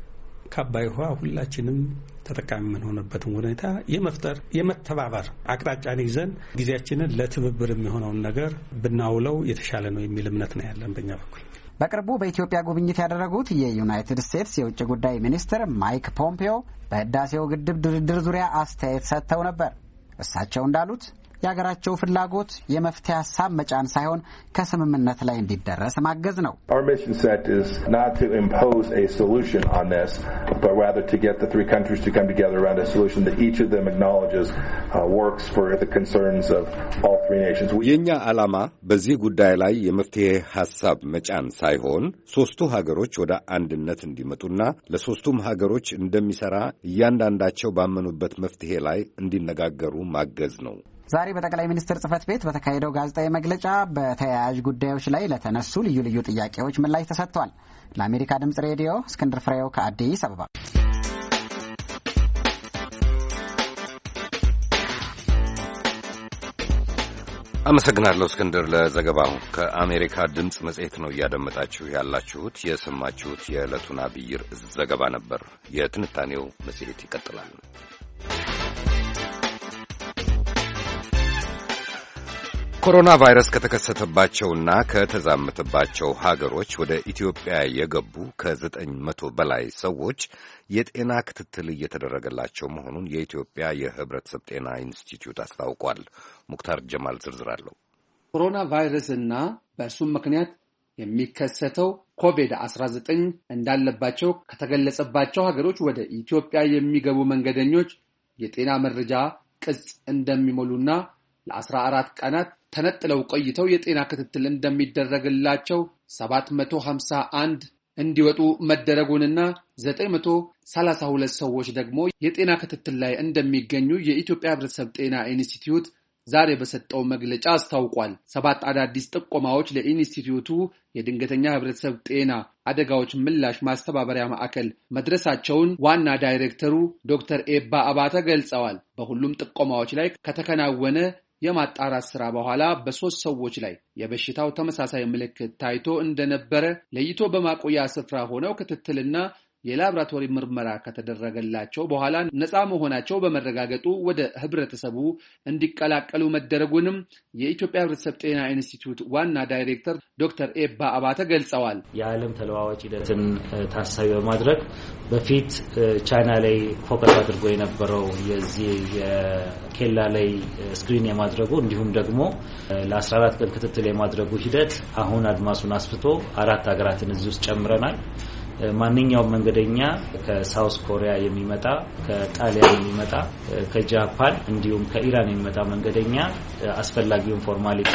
ከአባይ ውሃ ሁላችንም ተጠቃሚ የምንሆንበትን ሁኔታ የመፍጠር የመተባበር አቅጣጫን ይዘን ጊዜያችንን ለትብብር የሚሆነውን ነገር ብናውለው የተሻለ ነው የሚል እምነት ነው ያለን በእኛ በኩል። በቅርቡ በኢትዮጵያ ጉብኝት ያደረጉት የዩናይትድ ስቴትስ የውጭ ጉዳይ ሚኒስትር ማይክ ፖምፒዮ በህዳሴው ግድብ ድርድር ዙሪያ አስተያየት ሰጥተው ነበር። እሳቸው እንዳሉት የሀገራቸው ፍላጎት የመፍትሄ ሀሳብ መጫን ሳይሆን ከስምምነት ላይ እንዲደረስ ማገዝ ነው። Our mission set is not to impose a solution on this, but rather to get the three countries to come together around a solution that each of them acknowledges uh, works for the concerns of all three nations. የኛ ዓላማ በዚህ ጉዳይ ላይ የመፍትሄ ሀሳብ መጫን ሳይሆን ሶስቱ ሀገሮች ወደ አንድነት እንዲመጡና ለሶስቱም ሀገሮች እንደሚሰራ እያንዳንዳቸው ባመኑበት መፍትሄ ላይ እንዲነጋገሩ ማገዝ ነው። ዛሬ በጠቅላይ ሚኒስትር ጽህፈት ቤት በተካሄደው ጋዜጣዊ መግለጫ በተያያዥ ጉዳዮች ላይ ለተነሱ ልዩ ልዩ ጥያቄዎች ምላሽ ተሰጥቷል። ለአሜሪካ ድምጽ ሬዲዮ እስክንድር ፍሬው ከአዲስ አበባ። አመሰግናለሁ እስክንድር ለዘገባው። ከአሜሪካ ድምጽ መጽሔት ነው እያደመጣችሁ ያላችሁት። የሰማችሁት የዕለቱን አብይ ርዕስ ዘገባ ነበር። የትንታኔው መጽሔት ይቀጥላል። ኮሮና ቫይረስ ከተከሰተባቸውና ከተዛመተባቸው ሀገሮች ወደ ኢትዮጵያ የገቡ ከዘጠኝ መቶ በላይ ሰዎች የጤና ክትትል እየተደረገላቸው መሆኑን የኢትዮጵያ የሕብረተሰብ ጤና ኢንስቲትዩት አስታውቋል። ሙክታር ጀማል ዝርዝር አለው። ኮሮና ቫይረስና በእርሱም ምክንያት የሚከሰተው ኮቪድ አስራ ዘጠኝ እንዳለባቸው ከተገለጸባቸው ሀገሮች ወደ ኢትዮጵያ የሚገቡ መንገደኞች የጤና መረጃ ቅጽ እንደሚሞሉና ለአስራ አራት ቀናት ተነጥለው ቆይተው የጤና ክትትል እንደሚደረግላቸው ሰባት መቶ ሀምሳ አንድ እንዲወጡ መደረጉንና ዘጠኝ መቶ ሰላሳ ሁለት ሰዎች ደግሞ የጤና ክትትል ላይ እንደሚገኙ የኢትዮጵያ ሕብረተሰብ ጤና ኢንስቲትዩት ዛሬ በሰጠው መግለጫ አስታውቋል። ሰባት አዳዲስ ጥቆማዎች ለኢንስቲትዩቱ የድንገተኛ ሕብረተሰብ ጤና አደጋዎች ምላሽ ማስተባበሪያ ማዕከል መድረሳቸውን ዋና ዳይሬክተሩ ዶክተር ኤባ አባተ ገልጸዋል። በሁሉም ጥቆማዎች ላይ ከተከናወነ የማጣራት ስራ በኋላ በሶስት ሰዎች ላይ የበሽታው ተመሳሳይ ምልክት ታይቶ እንደነበረ ለይቶ በማቆያ ስፍራ ሆነው ክትትልና የላብራቶሪ ምርመራ ከተደረገላቸው በኋላ ነፃ መሆናቸው በመረጋገጡ ወደ ህብረተሰቡ እንዲቀላቀሉ መደረጉንም የኢትዮጵያ ሕብረተሰብ ጤና ኢንስቲትዩት ዋና ዳይሬክተር ዶክተር ኤባ አባተ ገልጸዋል። የዓለም ተለዋዋጭ ሂደትን ታሳቢ በማድረግ በፊት ቻይና ላይ ፎከስ አድርጎ የነበረው የዚህ የኬላ ላይ ስክሪን የማድረጉ እንዲሁም ደግሞ ለአስራ አራት ቀን ክትትል የማድረጉ ሂደት አሁን አድማሱን አስፍቶ አራት ሀገራትን እዚህ ውስጥ ጨምረናል። ማንኛውም መንገደኛ ከሳውዝ ኮሪያ የሚመጣ ከጣሊያን የሚመጣ ከጃፓን እንዲሁም ከኢራን የሚመጣ መንገደኛ አስፈላጊውን ፎርማሊቲ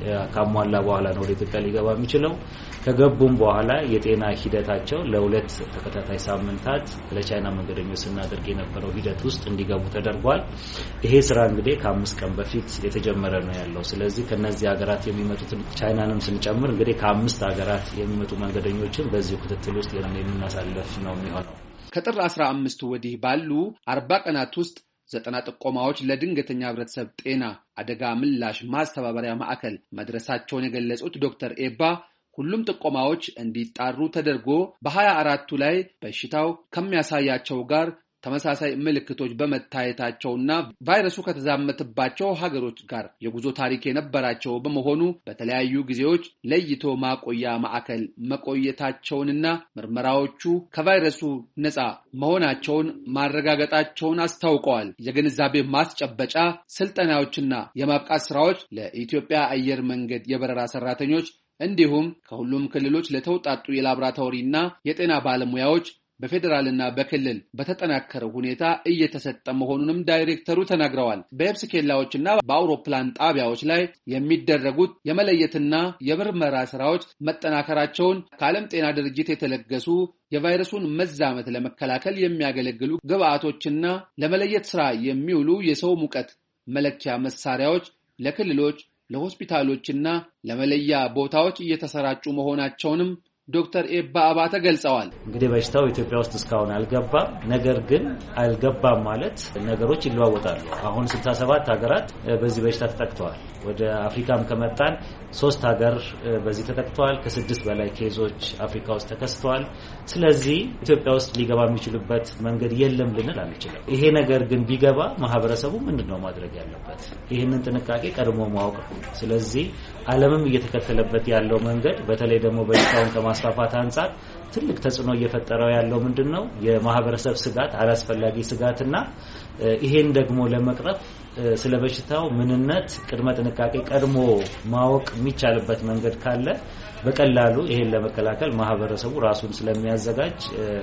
ካሟላ በኋላ ነው ወደ ኢትዮጵያ ሊገባ የሚችለው። ከገቡም በኋላ የጤና ሂደታቸው ለሁለት ተከታታይ ሳምንታት ለቻይና መንገደኞች ስናደርግ የነበረው ሂደት ውስጥ እንዲገቡ ተደርጓል። ይሄ ስራ እንግዲህ ከአምስት ቀን በፊት የተጀመረ ነው ያለው። ስለዚህ ከነዚህ ሀገራት የሚመጡት ቻይናንም ስንጨምር እንግዲህ ከአምስት ሀገራት የሚመጡ መንገደኞችን በዚህ ክትትል ውስጥ የምናሳልፍ ነው የሚሆነው። ከጥር አስራ አምስት ወዲህ ባሉ አርባ ቀናት ውስጥ ዘጠና ጥቆማዎች ለድንገተኛ ህብረተሰብ ጤና አደጋ ምላሽ ማስተባበሪያ ማዕከል መድረሳቸውን የገለጹት ዶክተር ኤባ ሁሉም ጥቆማዎች እንዲጣሩ ተደርጎ በሀያ አራቱ ላይ በሽታው ከሚያሳያቸው ጋር ተመሳሳይ ምልክቶች በመታየታቸውና ቫይረሱ ከተዛመተባቸው ሀገሮች ጋር የጉዞ ታሪክ የነበራቸው በመሆኑ በተለያዩ ጊዜዎች ለይቶ ማቆያ ማዕከል መቆየታቸውንና ምርመራዎቹ ከቫይረሱ ነፃ መሆናቸውን ማረጋገጣቸውን አስታውቀዋል። የግንዛቤ ማስጨበጫ ስልጠናዎችና የማብቃት ስራዎች ለኢትዮጵያ አየር መንገድ የበረራ ሰራተኞች እንዲሁም ከሁሉም ክልሎች ለተውጣጡ የላቦራቶሪና የጤና ባለሙያዎች በፌደራልና በክልል በተጠናከረ ሁኔታ እየተሰጠ መሆኑንም ዳይሬክተሩ ተናግረዋል። በየብስ ኬላዎችና በአውሮፕላን ጣቢያዎች ላይ የሚደረጉት የመለየትና የምርመራ ስራዎች መጠናከራቸውን ከዓለም ጤና ድርጅት የተለገሱ የቫይረሱን መዛመት ለመከላከል የሚያገለግሉ ግብአቶችና ለመለየት ስራ የሚውሉ የሰው ሙቀት መለኪያ መሳሪያዎች ለክልሎች ለሆስፒታሎችና ለመለያ ቦታዎች እየተሰራጩ መሆናቸውንም ዶክተር ኤባ አባተ ገልጸዋል። እንግዲህ በሽታው ኢትዮጵያ ውስጥ እስካሁን አልገባም። ነገር ግን አልገባም ማለት ነገሮች ይለዋወጣሉ። አሁን ስልሳ ሰባት ሀገራት በዚህ በሽታ ተጠቅተዋል። ወደ አፍሪካም ከመጣን ሶስት ሀገር በዚህ ተጠቅተዋል። ከስድስት በላይ ኬዞች አፍሪካ ውስጥ ተከስተዋል። ስለዚህ ኢትዮጵያ ውስጥ ሊገባ የሚችልበት መንገድ የለም ልንል አንችልም። ይሄ ነገር ግን ቢገባ ማህበረሰቡ ምንድነው ማድረግ ያለበት? ይህንን ጥንቃቄ ቀድሞ ማወቅ ነው። ስለዚህ ዓለምም እየተከተለበት ያለው መንገድ በተለይ ደግሞ በሽታውን ከማስፋፋት አንፃር ትልቅ ተጽዕኖ እየፈጠረው ያለው ምንድነው? የማህበረሰብ ስጋት፣ አላስፈላጊ ስጋትና ይሄን ደግሞ ለመቅረፍ ስለበሽታው ምንነት ቅድመ ጥንቃቄ ቀድሞ ማወቅ የሚቻልበት መንገድ ካለ በቀላሉ ይሄን ለመከላከል ማህበረሰቡ ራሱን ስለሚያዘጋጅ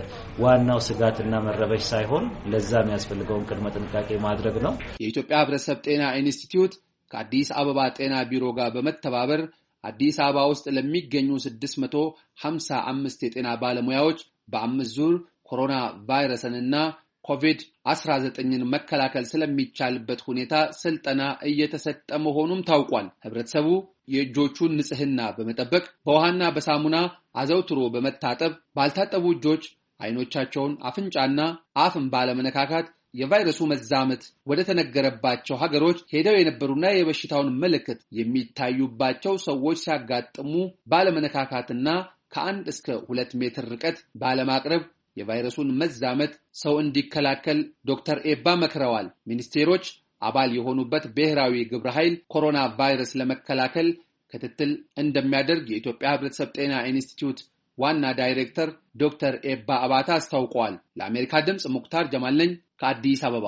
ዋናው ስጋትና መረበሽ ሳይሆን ለዛ የሚያስፈልገውን ቅድመ ጥንቃቄ ማድረግ ነው። የኢትዮጵያ ሕብረተሰብ ጤና ኢንስቲትዩት ከአዲስ አበባ ጤና ቢሮ ጋር በመተባበር አዲስ አበባ ውስጥ ለሚገኙ ስድስት መቶ ሀምሳ አምስት የጤና ባለሙያዎች በአምስት ዙር ኮሮና ቫይረስንና ኮቪድ አስራ ዘጠኝን መከላከል ስለሚቻልበት ሁኔታ ስልጠና እየተሰጠ መሆኑም ታውቋል። ህብረተሰቡ የእጆቹን ንጽህና በመጠበቅ በውሃና በሳሙና አዘውትሮ በመታጠብ ባልታጠቡ እጆች አይኖቻቸውን፣ አፍንጫና አፍን ባለመነካካት የቫይረሱ መዛመት ወደ ተነገረባቸው ሀገሮች ሄደው የነበሩና የበሽታውን ምልክት የሚታዩባቸው ሰዎች ሲያጋጥሙ ባለመነካካትና ከአንድ እስከ ሁለት ሜትር ርቀት ባለማቅረብ የቫይረሱን መዛመት ሰው እንዲከላከል ዶክተር ኤባ መክረዋል። ሚኒስቴሮች አባል የሆኑበት ብሔራዊ ግብረ ኃይል ኮሮና ቫይረስ ለመከላከል ክትትል እንደሚያደርግ የኢትዮጵያ ሕብረተሰብ ጤና ኢንስቲትዩት ዋና ዳይሬክተር ዶክተር ኤባ አባታ አስታውቀዋል። ለአሜሪካ ድምጽ ሙክታር ጀማል ነኝ ከአዲስ አበባ።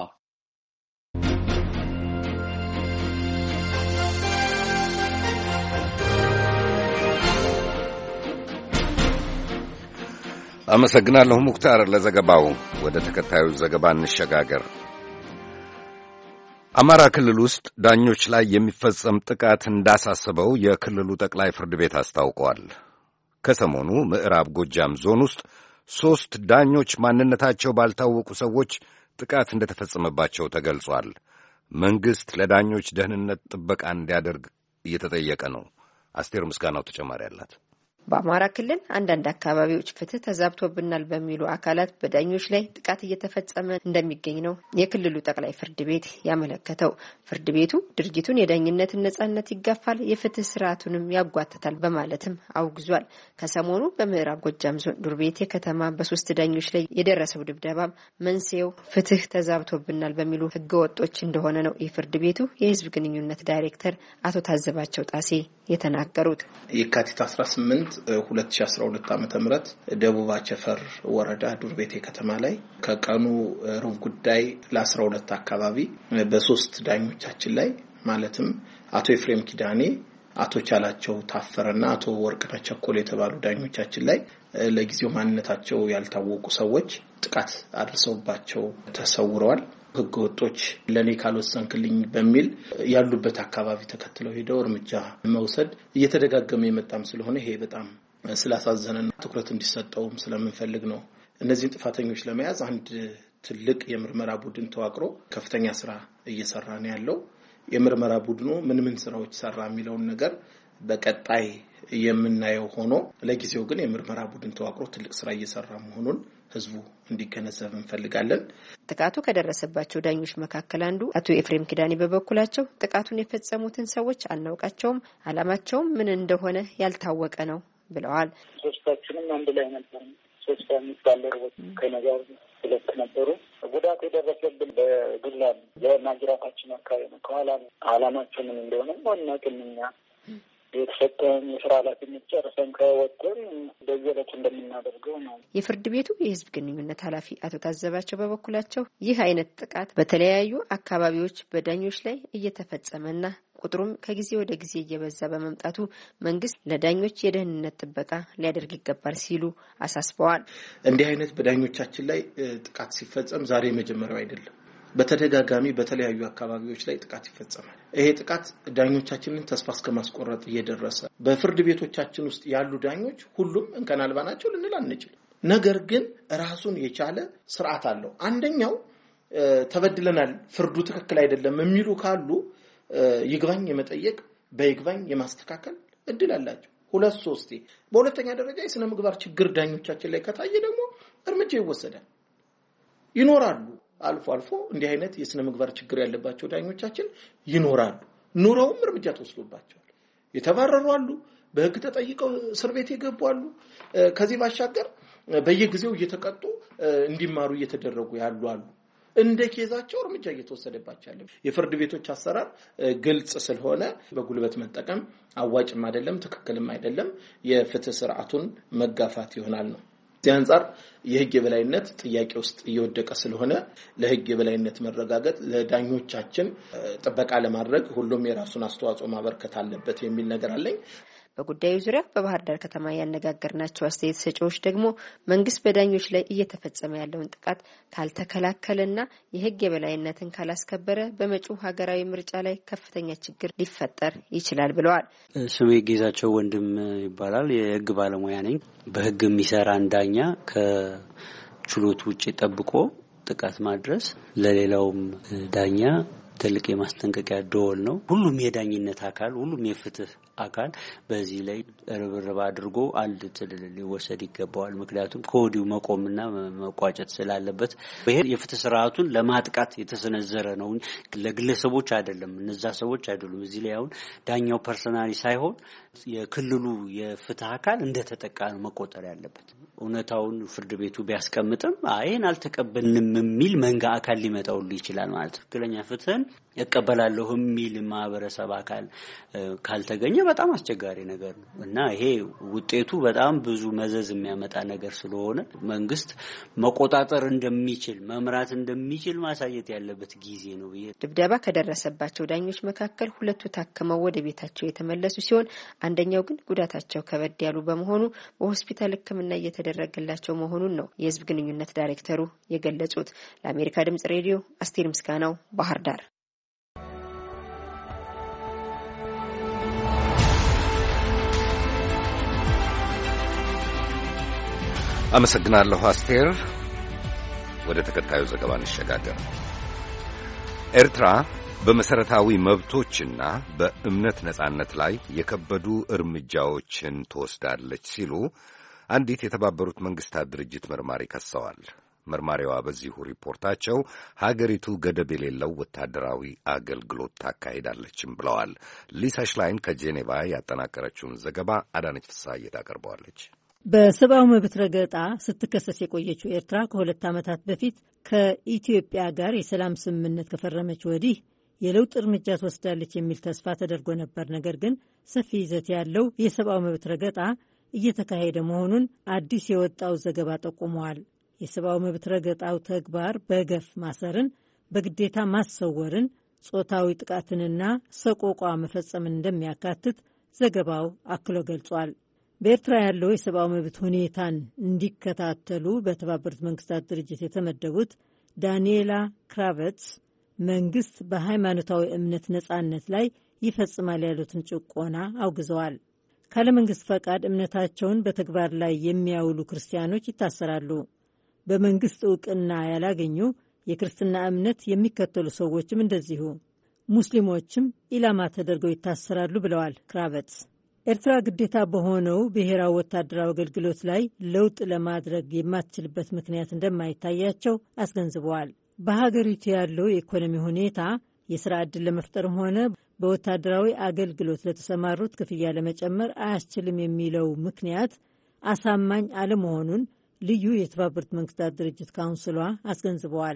አመሰግናለሁ ሙክታር ለዘገባው። ወደ ተከታዩ ዘገባ እንሸጋገር። አማራ ክልል ውስጥ ዳኞች ላይ የሚፈጸም ጥቃት እንዳሳሰበው የክልሉ ጠቅላይ ፍርድ ቤት አስታውቋል። ከሰሞኑ ምዕራብ ጎጃም ዞን ውስጥ ሦስት ዳኞች ማንነታቸው ባልታወቁ ሰዎች ጥቃት እንደተፈጸመባቸው ተገልጿል። መንግሥት ለዳኞች ደህንነት ጥበቃ እንዲያደርግ እየተጠየቀ ነው። አስቴር ምስጋናው ተጨማሪ አላት። በአማራ ክልል አንዳንድ አካባቢዎች ፍትህ ተዛብቶብናል በሚሉ አካላት በዳኞች ላይ ጥቃት እየተፈጸመ እንደሚገኝ ነው የክልሉ ጠቅላይ ፍርድ ቤት ያመለከተው። ፍርድ ቤቱ ድርጊቱን የዳኝነትን ነጻነት ይጋፋል፣ የፍትህ ስርዓቱንም ያጓትታል በማለትም አውግዟል። ከሰሞኑ በምዕራብ ጎጃም ዞን ዱርቤቴ ከተማ በሶስት ዳኞች ላይ የደረሰው ድብደባ መንስኤው ፍትህ ተዛብቶብናል በሚሉ ህገወጦች እንደሆነ ነው የፍርድ ቤቱ የህዝብ ግንኙነት ዳይሬክተር አቶ ታዘባቸው ጣሴ የተናገሩት። የካቲት አስራ ስምንት ሁለት ሺህ አስራ ሁለት ዓመተ ምህረት ደቡብ አቸፈር ወረዳ ዱርቤቴ ከተማ ላይ ከቀኑ ሩብ ጉዳይ ለ12 አካባቢ በሶስት ዳኞቻችን ላይ ማለትም አቶ ኤፍሬም ኪዳኔ፣ አቶ ቻላቸው ታፈረና አቶ ወርቅነህ ቸኮል የተባሉ ዳኞቻችን ላይ ለጊዜው ማንነታቸው ያልታወቁ ሰዎች ጥቃት አድርሰውባቸው ተሰውረዋል። ህገወጦች ለኔ ካልወሰንክልኝ በሚል ያሉበት አካባቢ ተከትለው ሄደው እርምጃ መውሰድ እየተደጋገመ የመጣም ስለሆነ ይሄ በጣም ስላሳዘነና ትኩረት እንዲሰጠውም ስለምንፈልግ ነው። እነዚህን ጥፋተኞች ለመያዝ አንድ ትልቅ የምርመራ ቡድን ተዋቅሮ ከፍተኛ ስራ እየሰራ ነው ያለው። የምርመራ ቡድኑ ምን ምን ስራዎች ሰራ የሚለውን ነገር በቀጣይ የምናየው ሆኖ ለጊዜው ግን የምርመራ ቡድን ተዋቅሮ ትልቅ ስራ እየሰራ መሆኑን ህዝቡ እንዲገነዘብ እንፈልጋለን። ጥቃቱ ከደረሰባቸው ዳኞች መካከል አንዱ አቶ ኤፍሬም ኪዳኔ በበኩላቸው ጥቃቱን የፈጸሙትን ሰዎች አናውቃቸውም፣ አላማቸውም ምን እንደሆነ ያልታወቀ ነው ብለዋል። ሶስታችንም አንድ ላይ ነበር። ሶስት አምስት ባልደረቦች ከነጋር ሁለት ነበሩ። ጉዳት የደረሰብን በግላ ለማጅራታችን አካባቢ ነው። ከኋላ አላማቸው ምን እንደሆነ ዋናችን እኛ የተሰጠን የስራ ኃላፊነት ጨርሰን ከወጥተን በየዕለቱ እንደምናደርገው ነው። የፍርድ ቤቱ የህዝብ ግንኙነት ኃላፊ አቶ ታዘባቸው በበኩላቸው ይህ አይነት ጥቃት በተለያዩ አካባቢዎች በዳኞች ላይ እየተፈጸመና ቁጥሩም ከጊዜ ወደ ጊዜ እየበዛ በመምጣቱ መንግስት ለዳኞች የደህንነት ጥበቃ ሊያደርግ ይገባል ሲሉ አሳስበዋል። እንዲህ አይነት በዳኞቻችን ላይ ጥቃት ሲፈጸም ዛሬ መጀመሪያው አይደለም። በተደጋጋሚ በተለያዩ አካባቢዎች ላይ ጥቃት ይፈጸማል። ይሄ ጥቃት ዳኞቻችንን ተስፋ እስከማስቆረጥ እየደረሰ በፍርድ ቤቶቻችን ውስጥ ያሉ ዳኞች ሁሉም እንከን አልባ ናቸው ልንል አንችልም። ነገር ግን ራሱን የቻለ ስርዓት አለው። አንደኛው ተበድለናል፣ ፍርዱ ትክክል አይደለም የሚሉ ካሉ ይግባኝ የመጠየቅ በይግባኝ የማስተካከል እድል አላቸው። ሁለት ሶስቴ። በሁለተኛ ደረጃ የሥነ ምግባር ችግር ዳኞቻችን ላይ ከታየ ደግሞ እርምጃ ይወሰዳል። ይኖራሉ አልፎ አልፎ እንዲህ አይነት የሥነ ምግባር ችግር ያለባቸው ዳኞቻችን ይኖራሉ። ኑሮውም እርምጃ ተወስዶባቸዋል። የተባረሩ አሉ፣ በህግ ተጠይቀው እስር ቤት የገቡ አሉ። ከዚህ ባሻገር በየጊዜው እየተቀጡ እንዲማሩ እየተደረጉ ያሉ አሉ። እንደ ኬዛቸው እርምጃ እየተወሰደባቸው ያለ የፍርድ ቤቶች አሰራር ግልጽ ስለሆነ በጉልበት መጠቀም አዋጭም አይደለም፣ ትክክልም አይደለም። የፍትህ ስርዓቱን መጋፋት ይሆናል ነው። እዚህ አንፃር የህግ የበላይነት ጥያቄ ውስጥ እየወደቀ ስለሆነ ለህግ የበላይነት መረጋገጥ ለዳኞቻችን ጥበቃ ለማድረግ ሁሉም የራሱን አስተዋጽኦ ማበርከት አለበት የሚል ነገር አለኝ። በጉዳዩ ዙሪያ በባህር ዳር ከተማ ያነጋገርናቸው አስተያየት ሰጪዎች ደግሞ መንግስት በዳኞች ላይ እየተፈጸመ ያለውን ጥቃት ካልተከላከለና የህግ የበላይነትን ካላስከበረ በመጪው ሀገራዊ ምርጫ ላይ ከፍተኛ ችግር ሊፈጠር ይችላል ብለዋል። ስሜ ጌዛቸው ወንድም ይባላል። የህግ ባለሙያ ነኝ። በህግ የሚሰራን ዳኛ ከችሎት ውጪ ጠብቆ ጥቃት ማድረስ ለሌላውም ዳኛ ትልቅ የማስጠንቀቂያ ደወል ነው። ሁሉም የዳኝነት አካል ሁሉም የፍትህ አካል በዚህ ላይ ርብርብ አድርጎ አንድ ትልል ሊወሰድ ይገባዋል። ምክንያቱም ከወዲሁ መቆምና መቋጨት ስላለበት ይሄ የፍትህ ስርዓቱን ለማጥቃት የተሰነዘረ ነው፣ ለግለሰቦች አይደለም። እነዛ ሰዎች አይደሉም። እዚህ ላይ አሁን ዳኛው ፐርሰናሊ ሳይሆን የክልሉ የፍትህ አካል እንደተጠቃ ነው መቆጠር ያለበት። እውነታውን ፍርድ ቤቱ ቢያስቀምጥም አይን አልተቀበልንም የሚል መንጋ አካል ሊመጣው ይችላል ማለት ነው። ትክክለኛ ፍትህን እቀበላለሁ የሚል ማህበረሰብ አካል ካልተገኘ በጣም አስቸጋሪ ነገር ነው እና ይሄ ውጤቱ በጣም ብዙ መዘዝ የሚያመጣ ነገር ስለሆነ መንግስት መቆጣጠር እንደሚችል መምራት እንደሚችል ማሳየት ያለበት ጊዜ ነው። ድብደባ ከደረሰባቸው ዳኞች መካከል ሁለቱ ታክመው ወደ ቤታቸው የተመለሱ ሲሆን አንደኛው ግን ጉዳታቸው ከበድ ያሉ በመሆኑ በሆስፒታል ሕክምና እየተደረገላቸው መሆኑን ነው የህዝብ ግንኙነት ዳይሬክተሩ የገለጹት። ለአሜሪካ ድምጽ ሬዲዮ አስቴር ምስጋናው ባህር ዳር። አመሰግናለሁ አስቴር። ወደ ተከታዩ ዘገባ እንሸጋገር። ኤርትራ በመሰረታዊ መብቶችና በእምነት ነጻነት ላይ የከበዱ እርምጃዎችን ትወስዳለች ሲሉ አንዲት የተባበሩት መንግስታት ድርጅት መርማሪ ከሰዋል። መርማሪዋ በዚሁ ሪፖርታቸው ሀገሪቱ ገደብ የሌለው ወታደራዊ አገልግሎት ታካሂዳለችም ብለዋል። ሊሳ ሽላይን ከጄኔቫ ያጠናቀረችውን ዘገባ አዳነች ፍስሐዬ ታቀርበዋለች። በሰብአዊ መብት ረገጣ ስትከሰስ የቆየችው ኤርትራ ከሁለት ዓመታት በፊት ከኢትዮጵያ ጋር የሰላም ስምምነት ከፈረመች ወዲህ የለውጥ እርምጃ ትወስዳለች የሚል ተስፋ ተደርጎ ነበር። ነገር ግን ሰፊ ይዘት ያለው የሰብአዊ መብት ረገጣ እየተካሄደ መሆኑን አዲስ የወጣው ዘገባ ጠቁመዋል። የሰብአዊ መብት ረገጣው ተግባር በገፍ ማሰርን፣ በግዴታ ማሰወርን፣ ጾታዊ ጥቃትንና ሰቆቋ መፈጸምን እንደሚያካትት ዘገባው አክሎ ገልጿል። በኤርትራ ያለው የሰብአዊ መብት ሁኔታን እንዲከታተሉ በተባበሩት መንግስታት ድርጅት የተመደቡት ዳንኤላ ክራቨትስ መንግስት በሃይማኖታዊ እምነት ነጻነት ላይ ይፈጽማል ያሉትን ጭቆና አውግዘዋል። ካለ መንግስት ፈቃድ እምነታቸውን በተግባር ላይ የሚያውሉ ክርስቲያኖች ይታሰራሉ። በመንግስት እውቅና ያላገኙ የክርስትና እምነት የሚከተሉ ሰዎችም እንደዚሁ ሙስሊሞችም ኢላማ ተደርገው ይታሰራሉ ብለዋል ክራቨትስ። ኤርትራ ግዴታ በሆነው ብሔራዊ ወታደራዊ አገልግሎት ላይ ለውጥ ለማድረግ የማትችልበት ምክንያት እንደማይታያቸው አስገንዝበዋል። በሀገሪቱ ያለው የኢኮኖሚ ሁኔታ የሥራ ዕድል ለመፍጠርም ሆነ በወታደራዊ አገልግሎት ለተሰማሩት ክፍያ ለመጨመር አያስችልም የሚለው ምክንያት አሳማኝ አለመሆኑን ልዩ የተባበሩት መንግስታት ድርጅት ካውንስሏ አስገንዝበዋል።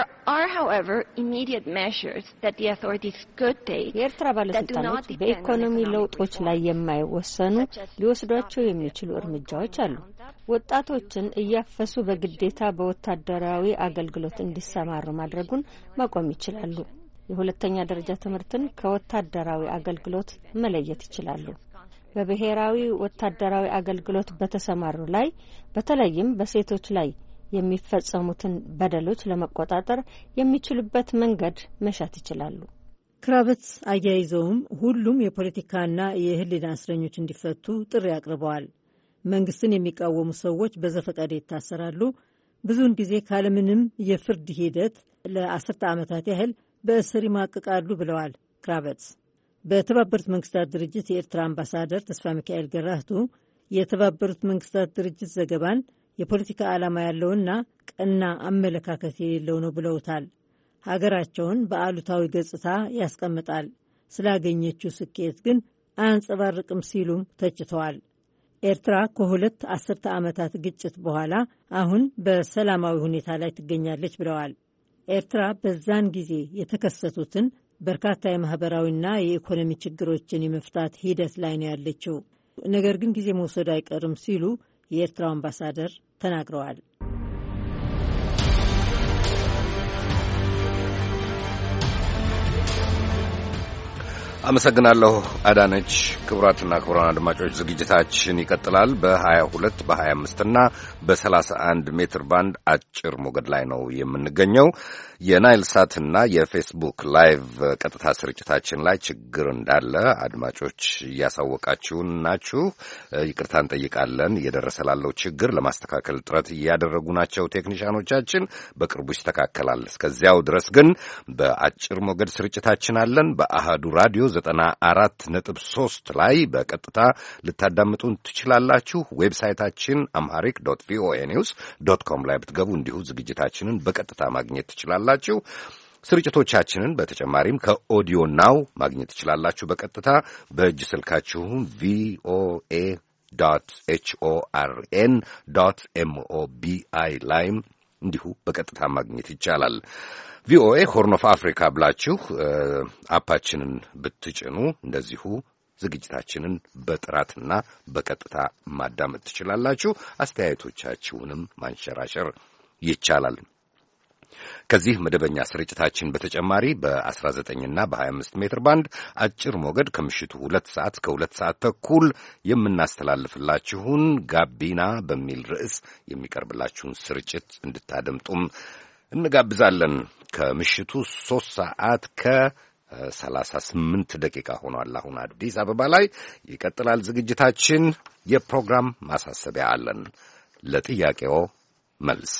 የኤርትራ ባለስልጣኖች በኢኮኖሚ ለውጦች ላይ የማይወሰኑ ሊወስዷቸው የሚችሉ እርምጃዎች አሉ። ወጣቶችን እያፈሱ በግዴታ በወታደራዊ አገልግሎት እንዲሰማሩ ማድረጉን ማቆም ይችላሉ። የሁለተኛ ደረጃ ትምህርትን ከወታደራዊ አገልግሎት መለየት ይችላሉ። በብሔራዊ ወታደራዊ አገልግሎት በተሰማሩ ላይ በተለይም በሴቶች ላይ የሚፈጸሙትን በደሎች ለመቆጣጠር የሚችሉበት መንገድ መሻት ይችላሉ። ክራቨትስ አያይዘውም ሁሉም የፖለቲካና የሕሊና እስረኞች እንዲፈቱ ጥሪ አቅርበዋል። መንግስትን የሚቃወሙ ሰዎች በዘፈቀደ ይታሰራሉ፣ ብዙውን ጊዜ ካለምንም የፍርድ ሂደት ለአስርተ ዓመታት ያህል በእስር ይማቅቃሉ ብለዋል ክራቨትስ። በተባበሩት መንግስታት ድርጅት የኤርትራ አምባሳደር ተስፋ ሚካኤል ገራህቱ የተባበሩት መንግስታት ድርጅት ዘገባን የፖለቲካ ዓላማ ያለውና ቀና አመለካከት የሌለው ነው ብለውታል። ሀገራቸውን በአሉታዊ ገጽታ ያስቀምጣል፣ ስላገኘችው ስኬት ግን አያንጸባርቅም ሲሉም ተችተዋል። ኤርትራ ከሁለት አስርተ ዓመታት ግጭት በኋላ አሁን በሰላማዊ ሁኔታ ላይ ትገኛለች ብለዋል። ኤርትራ በዛን ጊዜ የተከሰቱትን በርካታ የማህበራዊና የኢኮኖሚ ችግሮችን የመፍታት ሂደት ላይ ነው ያለችው፣ ነገር ግን ጊዜ መውሰዱ አይቀርም ሲሉ የኤርትራው አምባሳደር ተናግረዋል። አመሰግናለሁ አዳነች። ክቡራትና ክቡራን አድማጮች ዝግጅታችን ይቀጥላል። በ22 በ25 እና በ31 ሜትር ባንድ አጭር ሞገድ ላይ ነው የምንገኘው። የናይል ሳትና የፌስቡክ ላይቭ ቀጥታ ስርጭታችን ላይ ችግር እንዳለ አድማጮች እያሳወቃችሁን ናችሁ። ይቅርታ እንጠይቃለን። እየደረሰ ላለው ችግር ለማስተካከል ጥረት እያደረጉ ናቸው ቴክኒሻኖቻችን። በቅርቡ ይስተካከላል። እስከዚያው ድረስ ግን በአጭር ሞገድ ስርጭታችን አለን። በአሃዱ ራዲዮ ዘጠና አራት ነጥብ ሶስት ላይ በቀጥታ ልታዳምጡን ትችላላችሁ። ዌብሳይታችን አምሃሪክ ዶት ቪኦኤ ኒውስ ዶት ኮም ላይ ብትገቡ እንዲሁ ዝግጅታችንን በቀጥታ ማግኘት ትችላላችሁ። ስርጭቶቻችንን በተጨማሪም ከኦዲዮ ናው ማግኘት ትችላላችሁ። በቀጥታ በእጅ ስልካችሁም ቪኦኤ ዶት ኤችኦአርኤን ዶት ኤምኦቢአይ ላይም እንዲሁ በቀጥታ ማግኘት ይቻላል። ቪኦኤ ሆርን ኦፍ አፍሪካ ብላችሁ አፓችንን ብትጭኑ እንደዚሁ ዝግጅታችንን በጥራትና በቀጥታ ማዳመጥ ትችላላችሁ። አስተያየቶቻችሁንም ማንሸራሸር ይቻላል። ከዚህ መደበኛ ስርጭታችን በተጨማሪ በአስራ ዘጠኝ እና በሀያ አምስት ሜትር ባንድ አጭር ሞገድ ከምሽቱ ሁለት ሰዓት ከሁለት ሰዓት ተኩል የምናስተላልፍላችሁን ጋቢና በሚል ርዕስ የሚቀርብላችሁን ስርጭት እንድታደምጡም እንጋብዛለን። ከምሽቱ ሶስት ሰዓት ከሰላሳ ስምንት ደቂቃ ሆኗል። አሁን አዲስ አበባ ላይ ይቀጥላል ዝግጅታችን። የፕሮግራም ማሳሰቢያ አለን። ለጥያቄው መልስ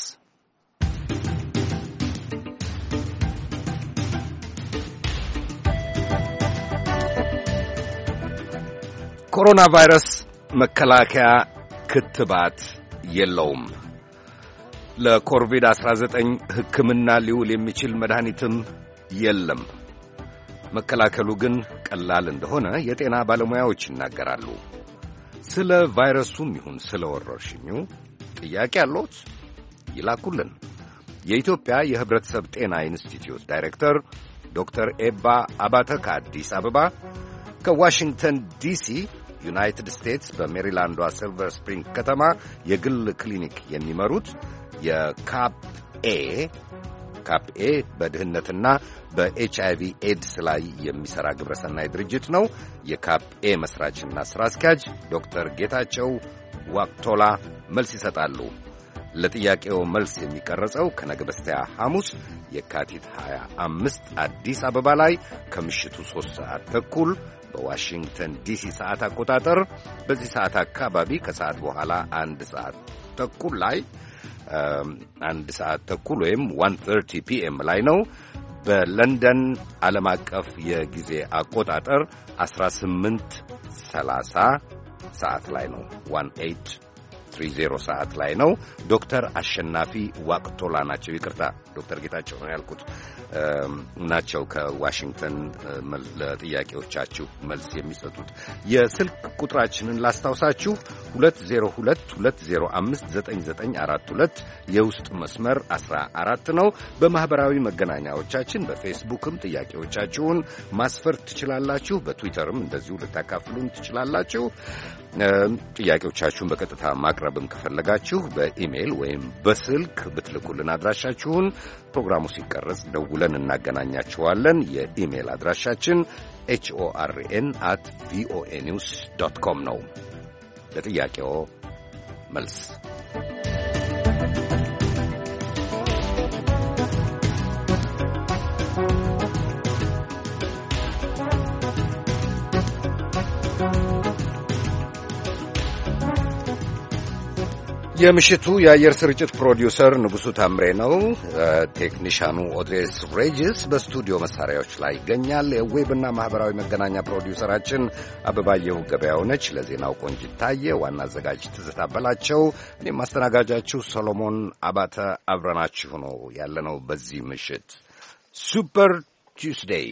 ኮሮና ቫይረስ መከላከያ ክትባት የለውም። ለኮቪድ አስራ ዘጠኝ ሕክምና ሊውል የሚችል መድኃኒትም የለም። መከላከሉ ግን ቀላል እንደሆነ የጤና ባለሙያዎች ይናገራሉ። ስለ ቫይረሱም ይሁን ስለ ወረርሽኙ ጥያቄ አለዎት? ይላኩልን። የኢትዮጵያ የሕብረተሰብ ጤና ኢንስቲትዩት ዳይሬክተር ዶክተር ኤባ አባተ ከአዲስ አበባ፣ ከዋሽንግተን ዲሲ ዩናይትድ ስቴትስ በሜሪላንዷ ሲልቨር ስፕሪንግ ከተማ የግል ክሊኒክ የሚመሩት የካፕ ኤ የካፕኤ በድህነትና በኤችአይቪ ኤድስ ላይ የሚሠራ ግብረሰናይ ድርጅት ነው። የካፕኤ መሥራችና ሥራ አስኪያጅ ዶክተር ጌታቸው ዋቅቶላ መልስ ይሰጣሉ። ለጥያቄው መልስ የሚቀረጸው ከነገ በስቲያ ሐሙስ የካቲት ሀያ አምስት አዲስ አበባ ላይ ከምሽቱ ሦስት ሰዓት ተኩል በዋሽንግተን ዲሲ ሰዓት አቆጣጠር በዚህ ሰዓት አካባቢ ከሰዓት በኋላ አንድ ሰዓት ተኩል ላይ አንድ ሰዓት ተኩል ወይም ዋን ሰርቲ ፒኤም ላይ ነው። በለንደን ዓለም አቀፍ የጊዜ አቆጣጠር አስራ ስምንት ሰላሳ ሰዓት ላይ ነው። ዋን ኤይት ትሪ ዜሮ ሰዓት ላይ ነው። ዶክተር አሸናፊ ዋቅቶላ ናቸው። ይቅርታ ዶክተር ጌታቸው ነው ያልኩት ናቸው ከዋሽንግተን ለጥያቄዎቻችሁ መልስ የሚሰጡት። የስልክ ቁጥራችንን ላስታውሳችሁ ሁለት ዜሮ ሁለት ሁለት ዜሮ አምስት ዘጠኝ ዘጠኝ አራት ሁለት የውስጥ መስመር አስራ አራት ነው። በማህበራዊ መገናኛዎቻችን በፌስቡክም ጥያቄዎቻችሁን ማስፈር ትችላላችሁ። በትዊተርም እንደዚሁ ልታካፍሉን ትችላላችሁ። ጥያቄዎቻችሁን በቀጥታ ማቅረብም ከፈለጋችሁ በኢሜይል ወይም በስልክ ብትልኩልን አድራሻችሁን ፕሮግራሙ ሲቀረጽ ደውለን እናገናኛችኋለን። የኢሜይል አድራሻችን ኤችኦአርኤን አት ቪኦኤ ኒውስ ዶት ኮም ነው። ለጥያቄው መልስ የምሽቱ የአየር ስርጭት ፕሮዲውሰር ንጉሱ ታምሬ ነው። ቴክኒሻኑ ኦድሬስ ሬጅስ በስቱዲዮ መሳሪያዎች ላይ ይገኛል። የዌብና ማህበራዊ መገናኛ ፕሮዲውሰራችን አበባየሁ ገበያው ነች። ለዜናው ቆንጂት ታየ፣ ዋና አዘጋጅ ትዝታ በላቸው፣ እኔም ማስተናጋጃችሁ ሰሎሞን አባተ አብረናችሁ ነው ያለነው። በዚህ ምሽት ሱፐር ቱስዴይ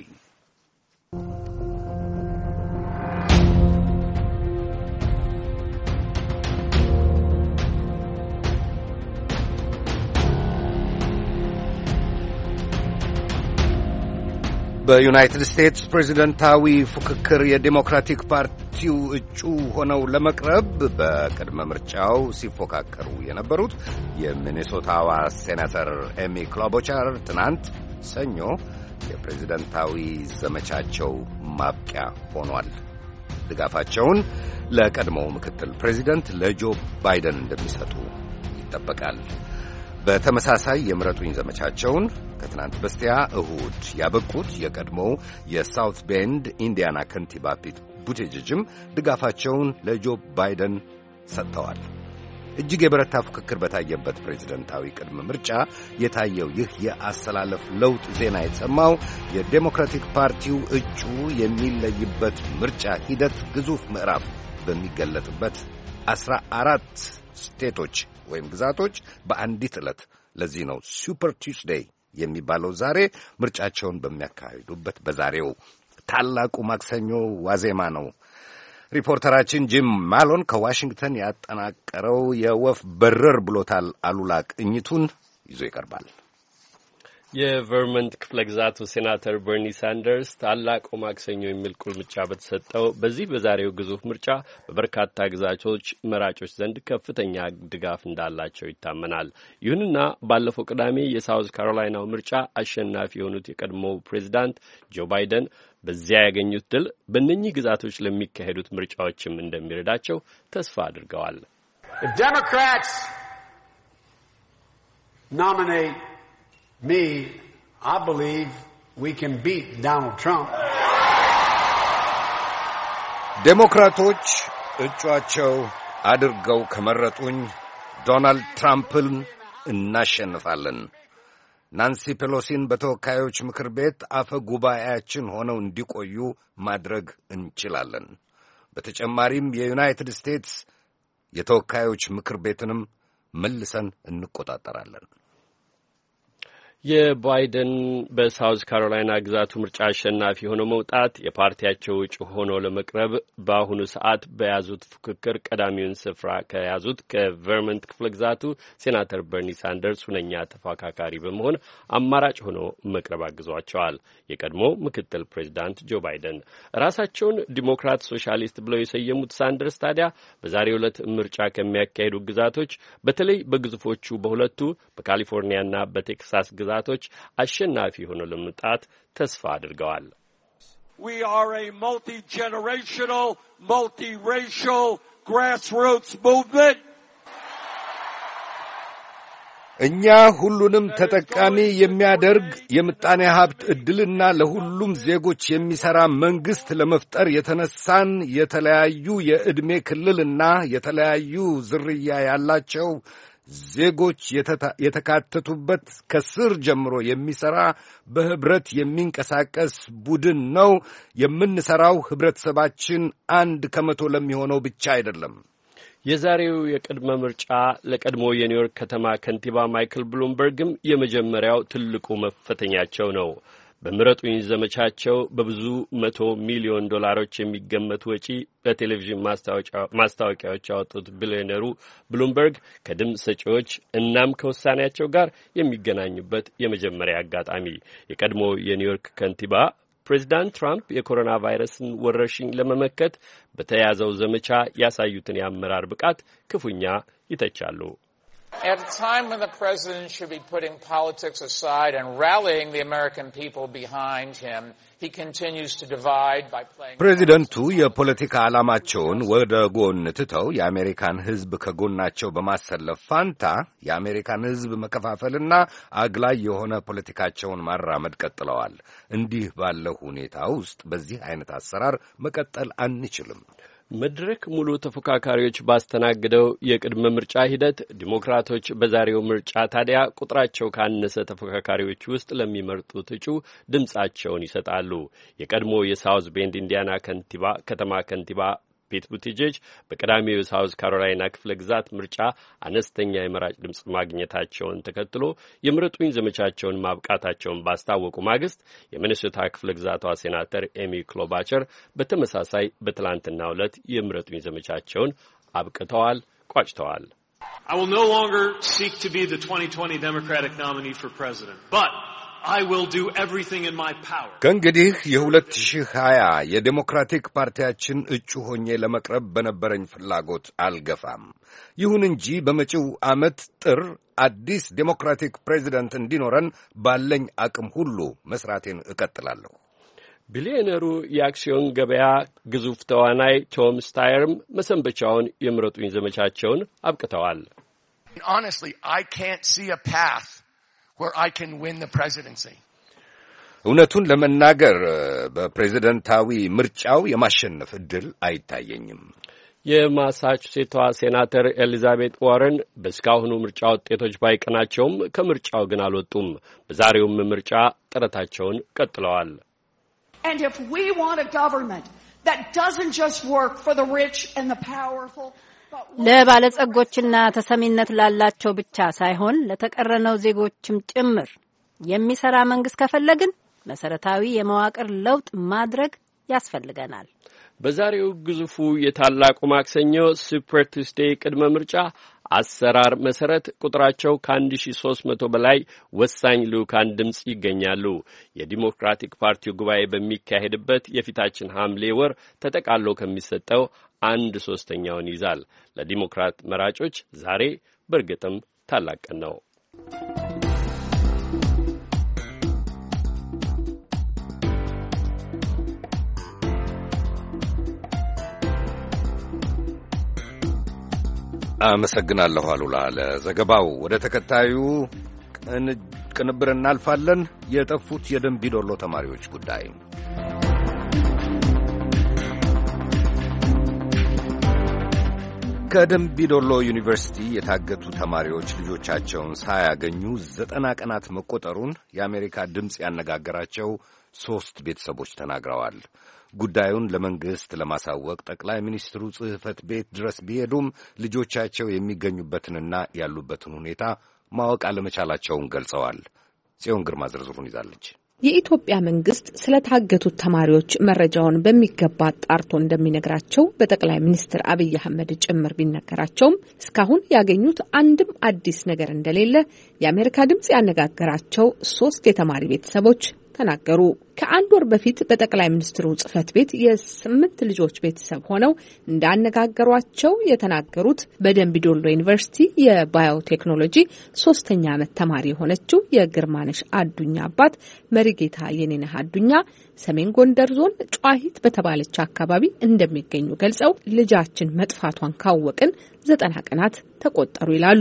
በዩናይትድ ስቴትስ ፕሬዚደንታዊ ፉክክር የዴሞክራቲክ ፓርቲው እጩ ሆነው ለመቅረብ በቅድመ ምርጫው ሲፎካከሩ የነበሩት የሚኔሶታዋ ሴናተር ኤሚ ክሎቦቻር ትናንት ሰኞ የፕሬዚደንታዊ ዘመቻቸው ማብቂያ ሆኗል። ድጋፋቸውን ለቀድሞው ምክትል ፕሬዚደንት ለጆ ባይደን እንደሚሰጡ ይጠበቃል። በተመሳሳይ የምረጡኝ ዘመቻቸውን ከትናንት በስቲያ እሁድ ያበቁት የቀድሞው የሳውት ቤንድ ኢንዲያና ከንቲባ ፒት ቡቲጅጅም ድጋፋቸውን ለጆ ባይደን ሰጥተዋል። እጅግ የበረታ ፉክክር በታየበት ፕሬዝደንታዊ ቅድመ ምርጫ የታየው ይህ የአሰላለፍ ለውጥ ዜና የተሰማው የዴሞክራቲክ ፓርቲው እጩ የሚለይበት ምርጫ ሂደት ግዙፍ ምዕራፍ በሚገለጥበት አስራ አራት ስቴቶች ወይም ግዛቶች በአንዲት ዕለት። ለዚህ ነው ሱፐር ቱስዴይ የሚባለው። ዛሬ ምርጫቸውን በሚያካሂዱበት በዛሬው ታላቁ ማክሰኞ ዋዜማ ነው። ሪፖርተራችን ጂም ማሎን ከዋሽንግተን ያጠናቀረው የወፍ በረር ብሎታል አሉላ ቅኝቱን ይዞ ይቀርባል። የቨርመንት ክፍለ ግዛቱ ሴናተር በርኒ ሳንደርስ ታላቁ ማክሰኞ የሚል ቁልምጫ በተሰጠው በዚህ በዛሬው ግዙፍ ምርጫ በበርካታ ግዛቶች መራጮች ዘንድ ከፍተኛ ድጋፍ እንዳላቸው ይታመናል። ይሁንና ባለፈው ቅዳሜ የሳውዝ ካሮላይናው ምርጫ አሸናፊ የሆኑት የቀድሞው ፕሬዚዳንት ጆ ባይደን በዚያ ያገኙት ድል በእነኚህ ግዛቶች ለሚካሄዱት ምርጫዎችም እንደሚረዳቸው ተስፋ አድርገዋል። Democrats nominate me, I believe we can beat Donald Trump. ዴሞክራቶች እጩአቸው አድርገው ከመረጡኝ ዶናልድ ትራምፕን እናሸንፋለን። ናንሲ ፔሎሲን በተወካዮች ምክር ቤት አፈ ጉባኤያችን ሆነው እንዲቆዩ ማድረግ እንችላለን። በተጨማሪም የዩናይትድ ስቴትስ የተወካዮች ምክር ቤትንም መልሰን እንቆጣጠራለን። የባይደን በሳውዝ ካሮላይና ግዛቱ ምርጫ አሸናፊ ሆነው መውጣት የፓርቲያቸው እጩ ሆኖ ለመቅረብ በአሁኑ ሰዓት በያዙት ፉክክር ቀዳሚውን ስፍራ ከያዙት ከቨርመንት ክፍለ ግዛቱ ሴናተር በርኒ ሳንደርስ ሁነኛ ተፎካካሪ በመሆን አማራጭ ሆኖ መቅረብ አግዟቸዋል። የቀድሞ ምክትል ፕሬዚዳንት ጆ ባይደን ራሳቸውን ዲሞክራት ሶሻሊስት ብለው የሰየሙት ሳንደርስ ታዲያ በዛሬው ዕለት ምርጫ ከሚያካሄዱ ግዛቶች በተለይ በግዙፎቹ በሁለቱ በካሊፎርኒያና በቴክሳስ ግዛት ግዛቶች አሸናፊ ሆነው ለመምጣት ተስፋ አድርገዋል። We are a multi-generational, multi-racial grassroots movement. እኛ ሁሉንም ተጠቃሚ የሚያደርግ የምጣኔ ሀብት ዕድልና ለሁሉም ዜጎች የሚሠራ መንግሥት ለመፍጠር የተነሳን የተለያዩ የዕድሜ ክልልና የተለያዩ ዝርያ ያላቸው ዜጎች የተካተቱበት ከስር ጀምሮ የሚሠራ በኅብረት የሚንቀሳቀስ ቡድን ነው። የምንሠራው ኅብረተሰባችን አንድ ከመቶ ለሚሆነው ብቻ አይደለም። የዛሬው የቅድመ ምርጫ ለቀድሞ የኒውዮርክ ከተማ ከንቲባ ማይክል ብሉምበርግም የመጀመሪያው ትልቁ መፈተኛቸው ነው። በምረጡኝ ዘመቻቸው በብዙ መቶ ሚሊዮን ዶላሮች የሚገመቱ ወጪ በቴሌቪዥን ማስታወቂያዎች ያወጡት ቢሊዮነሩ ብሉምበርግ ከድምፅ ሰጪዎች እናም ከውሳኔያቸው ጋር የሚገናኙበት የመጀመሪያ አጋጣሚ። የቀድሞ የኒውዮርክ ከንቲባ ፕሬዚዳንት ትራምፕ የኮሮና ቫይረስን ወረርሽኝ ለመመከት በተያዘው ዘመቻ ያሳዩትን የአመራር ብቃት ክፉኛ ይተቻሉ። At a time when the president should be putting politics aside and rallying the American people behind him, he continues to divide by playing. ፕሬዚደንቱ የፖለቲካ ዓላማቸውን ወደ ጎን ትተው የአሜሪካን ሕዝብ ከጎናቸው በማሰለፍ ፋንታ የአሜሪካን ሕዝብ መከፋፈልና አግላይ የሆነ ፖለቲካቸውን ማራመድ ቀጥለዋል። እንዲህ ባለው ሁኔታ ውስጥ በዚህ አይነት አሰራር መቀጠል አንችልም። መድረክ ሙሉ ተፎካካሪዎች ባስተናግደው የቅድመ ምርጫ ሂደት ዲሞክራቶች በዛሬው ምርጫ ታዲያ ቁጥራቸው ካነሰ ተፎካካሪዎች ውስጥ ለሚመርጡት እጩ ድምጻቸውን ይሰጣሉ። የቀድሞ የሳውዝ ቤንድ ኢንዲያና ከንቲባ ከተማ ከንቲባ ፒት ቡቲጄጅ በቀዳሚው የሳውዝ ካሮላይና ክፍለ ግዛት ምርጫ አነስተኛ የመራጭ ድምፅ ማግኘታቸውን ተከትሎ የምረጡኝ ዘመቻቸውን ማብቃታቸውን ባስታወቁ ማግስት የሚኒሶታ ክፍለ ግዛቷ ሴናተር ኤሚ ክሎባቸር በተመሳሳይ በትላንትናው ዕለት የምረጡኝ ዘመቻቸውን አብቅተዋል፣ ቋጭተዋል። I will no longer seek to be the twenty twenty Democratic nominee for president, but I will do everything in my power. ከእንግዲህ የሁለት ሺህ ሀያ የዴሞክራቲክ ፓርቲያችን እጩ ሆኜ ለመቅረብ በነበረኝ ፍላጎት አልገፋም። ይሁን እንጂ በመጪው ዓመት ጥር አዲስ ዴሞክራቲክ ፕሬዚደንት እንዲኖረን ባለኝ አቅም ሁሉ መስራቴን እቀጥላለሁ። ቢሊዮነሩ የአክሲዮን ገበያ ግዙፍ ተዋናይ ቶም ስታየርም መሰንበቻውን የምረጡኝ ዘመቻቸውን አብቅተዋል። Honestly, I can't see a path where I can win the presidency. እውነቱን ለመናገር በፕሬዝደንታዊ ምርጫው የማሸነፍ ዕድል አይታየኝም። የማሳቹሴቷ ሴናተር ኤሊዛቤት ዋረን በእስካሁኑ ምርጫ ውጤቶች ባይቀናቸውም ከምርጫው ግን አልወጡም። በዛሬውም ምርጫ ጥረታቸውን ቀጥለዋል። And if we want a government that doesn't just work for the rich and the powerful, ለባለጸጎችና ተሰሚነት ላላቸው ብቻ ሳይሆን ለተቀረነው ዜጎችም ጭምር የሚሰራ መንግስት ከፈለግን መሰረታዊ የመዋቅር ለውጥ ማድረግ ያስፈልገናል። በዛሬው ግዙፉ የታላቁ ማክሰኞ ሱፐር ቱስዴይ ቅድመ ምርጫ አሰራር መሰረት ቁጥራቸው ከአንድ ሺህ ሦስት መቶ በላይ ወሳኝ ልዑካን ድምፅ ይገኛሉ። የዲሞክራቲክ ፓርቲው ጉባኤ በሚካሄድበት የፊታችን ሐምሌ ወር ተጠቃሎ ከሚሰጠው አንድ ሶስተኛውን ይዛል። ለዲሞክራት መራጮች ዛሬ በእርግጥም ታላቅ ቀን ነው። አመሰግናለሁ አሉላ ለዘገባው። ወደ ተከታዩ ቅንብር እናልፋለን። የጠፉት የደንቢዶሎ ተማሪዎች ጉዳይ ከደንቢዶሎ ዩኒቨርሲቲ የታገቱ ተማሪዎች ልጆቻቸውን ሳያገኙ ዘጠና ቀናት መቆጠሩን የአሜሪካ ድምፅ ያነጋገራቸው ሦስት ቤተሰቦች ተናግረዋል። ጉዳዩን ለመንግሥት ለማሳወቅ ጠቅላይ ሚኒስትሩ ጽሕፈት ቤት ድረስ ቢሄዱም ልጆቻቸው የሚገኙበትንና ያሉበትን ሁኔታ ማወቅ አለመቻላቸውን ገልጸዋል። ጽዮን ግርማ ዝርዝሩን ይዛለች። የኢትዮጵያ መንግስት ስለታገቱት ተማሪዎች መረጃውን በሚገባ አጣርቶ እንደሚነግራቸው በጠቅላይ ሚኒስትር አብይ አህመድ ጭምር ቢነገራቸውም እስካሁን ያገኙት አንድም አዲስ ነገር እንደሌለ የአሜሪካ ድምጽ ያነጋገራቸው ሶስት የተማሪ ቤተሰቦች ተናገሩ። ከአንድ ወር በፊት በጠቅላይ ሚኒስትሩ ጽህፈት ቤት የስምንት ልጆች ቤተሰብ ሆነው እንዳነጋገሯቸው የተናገሩት በደምቢዶሎ ዩኒቨርሲቲ የባዮቴክኖሎጂ ሶስተኛ ዓመት ተማሪ የሆነችው የግርማነሽ አዱኛ አባት መሪጌታ የኔነህ አዱኛ ሰሜን ጎንደር ዞን ጨዋሂት በተባለች አካባቢ እንደሚገኙ ገልጸው ልጃችን መጥፋቷን ካወቅን ዘጠና ቀናት ተቆጠሩ ይላሉ።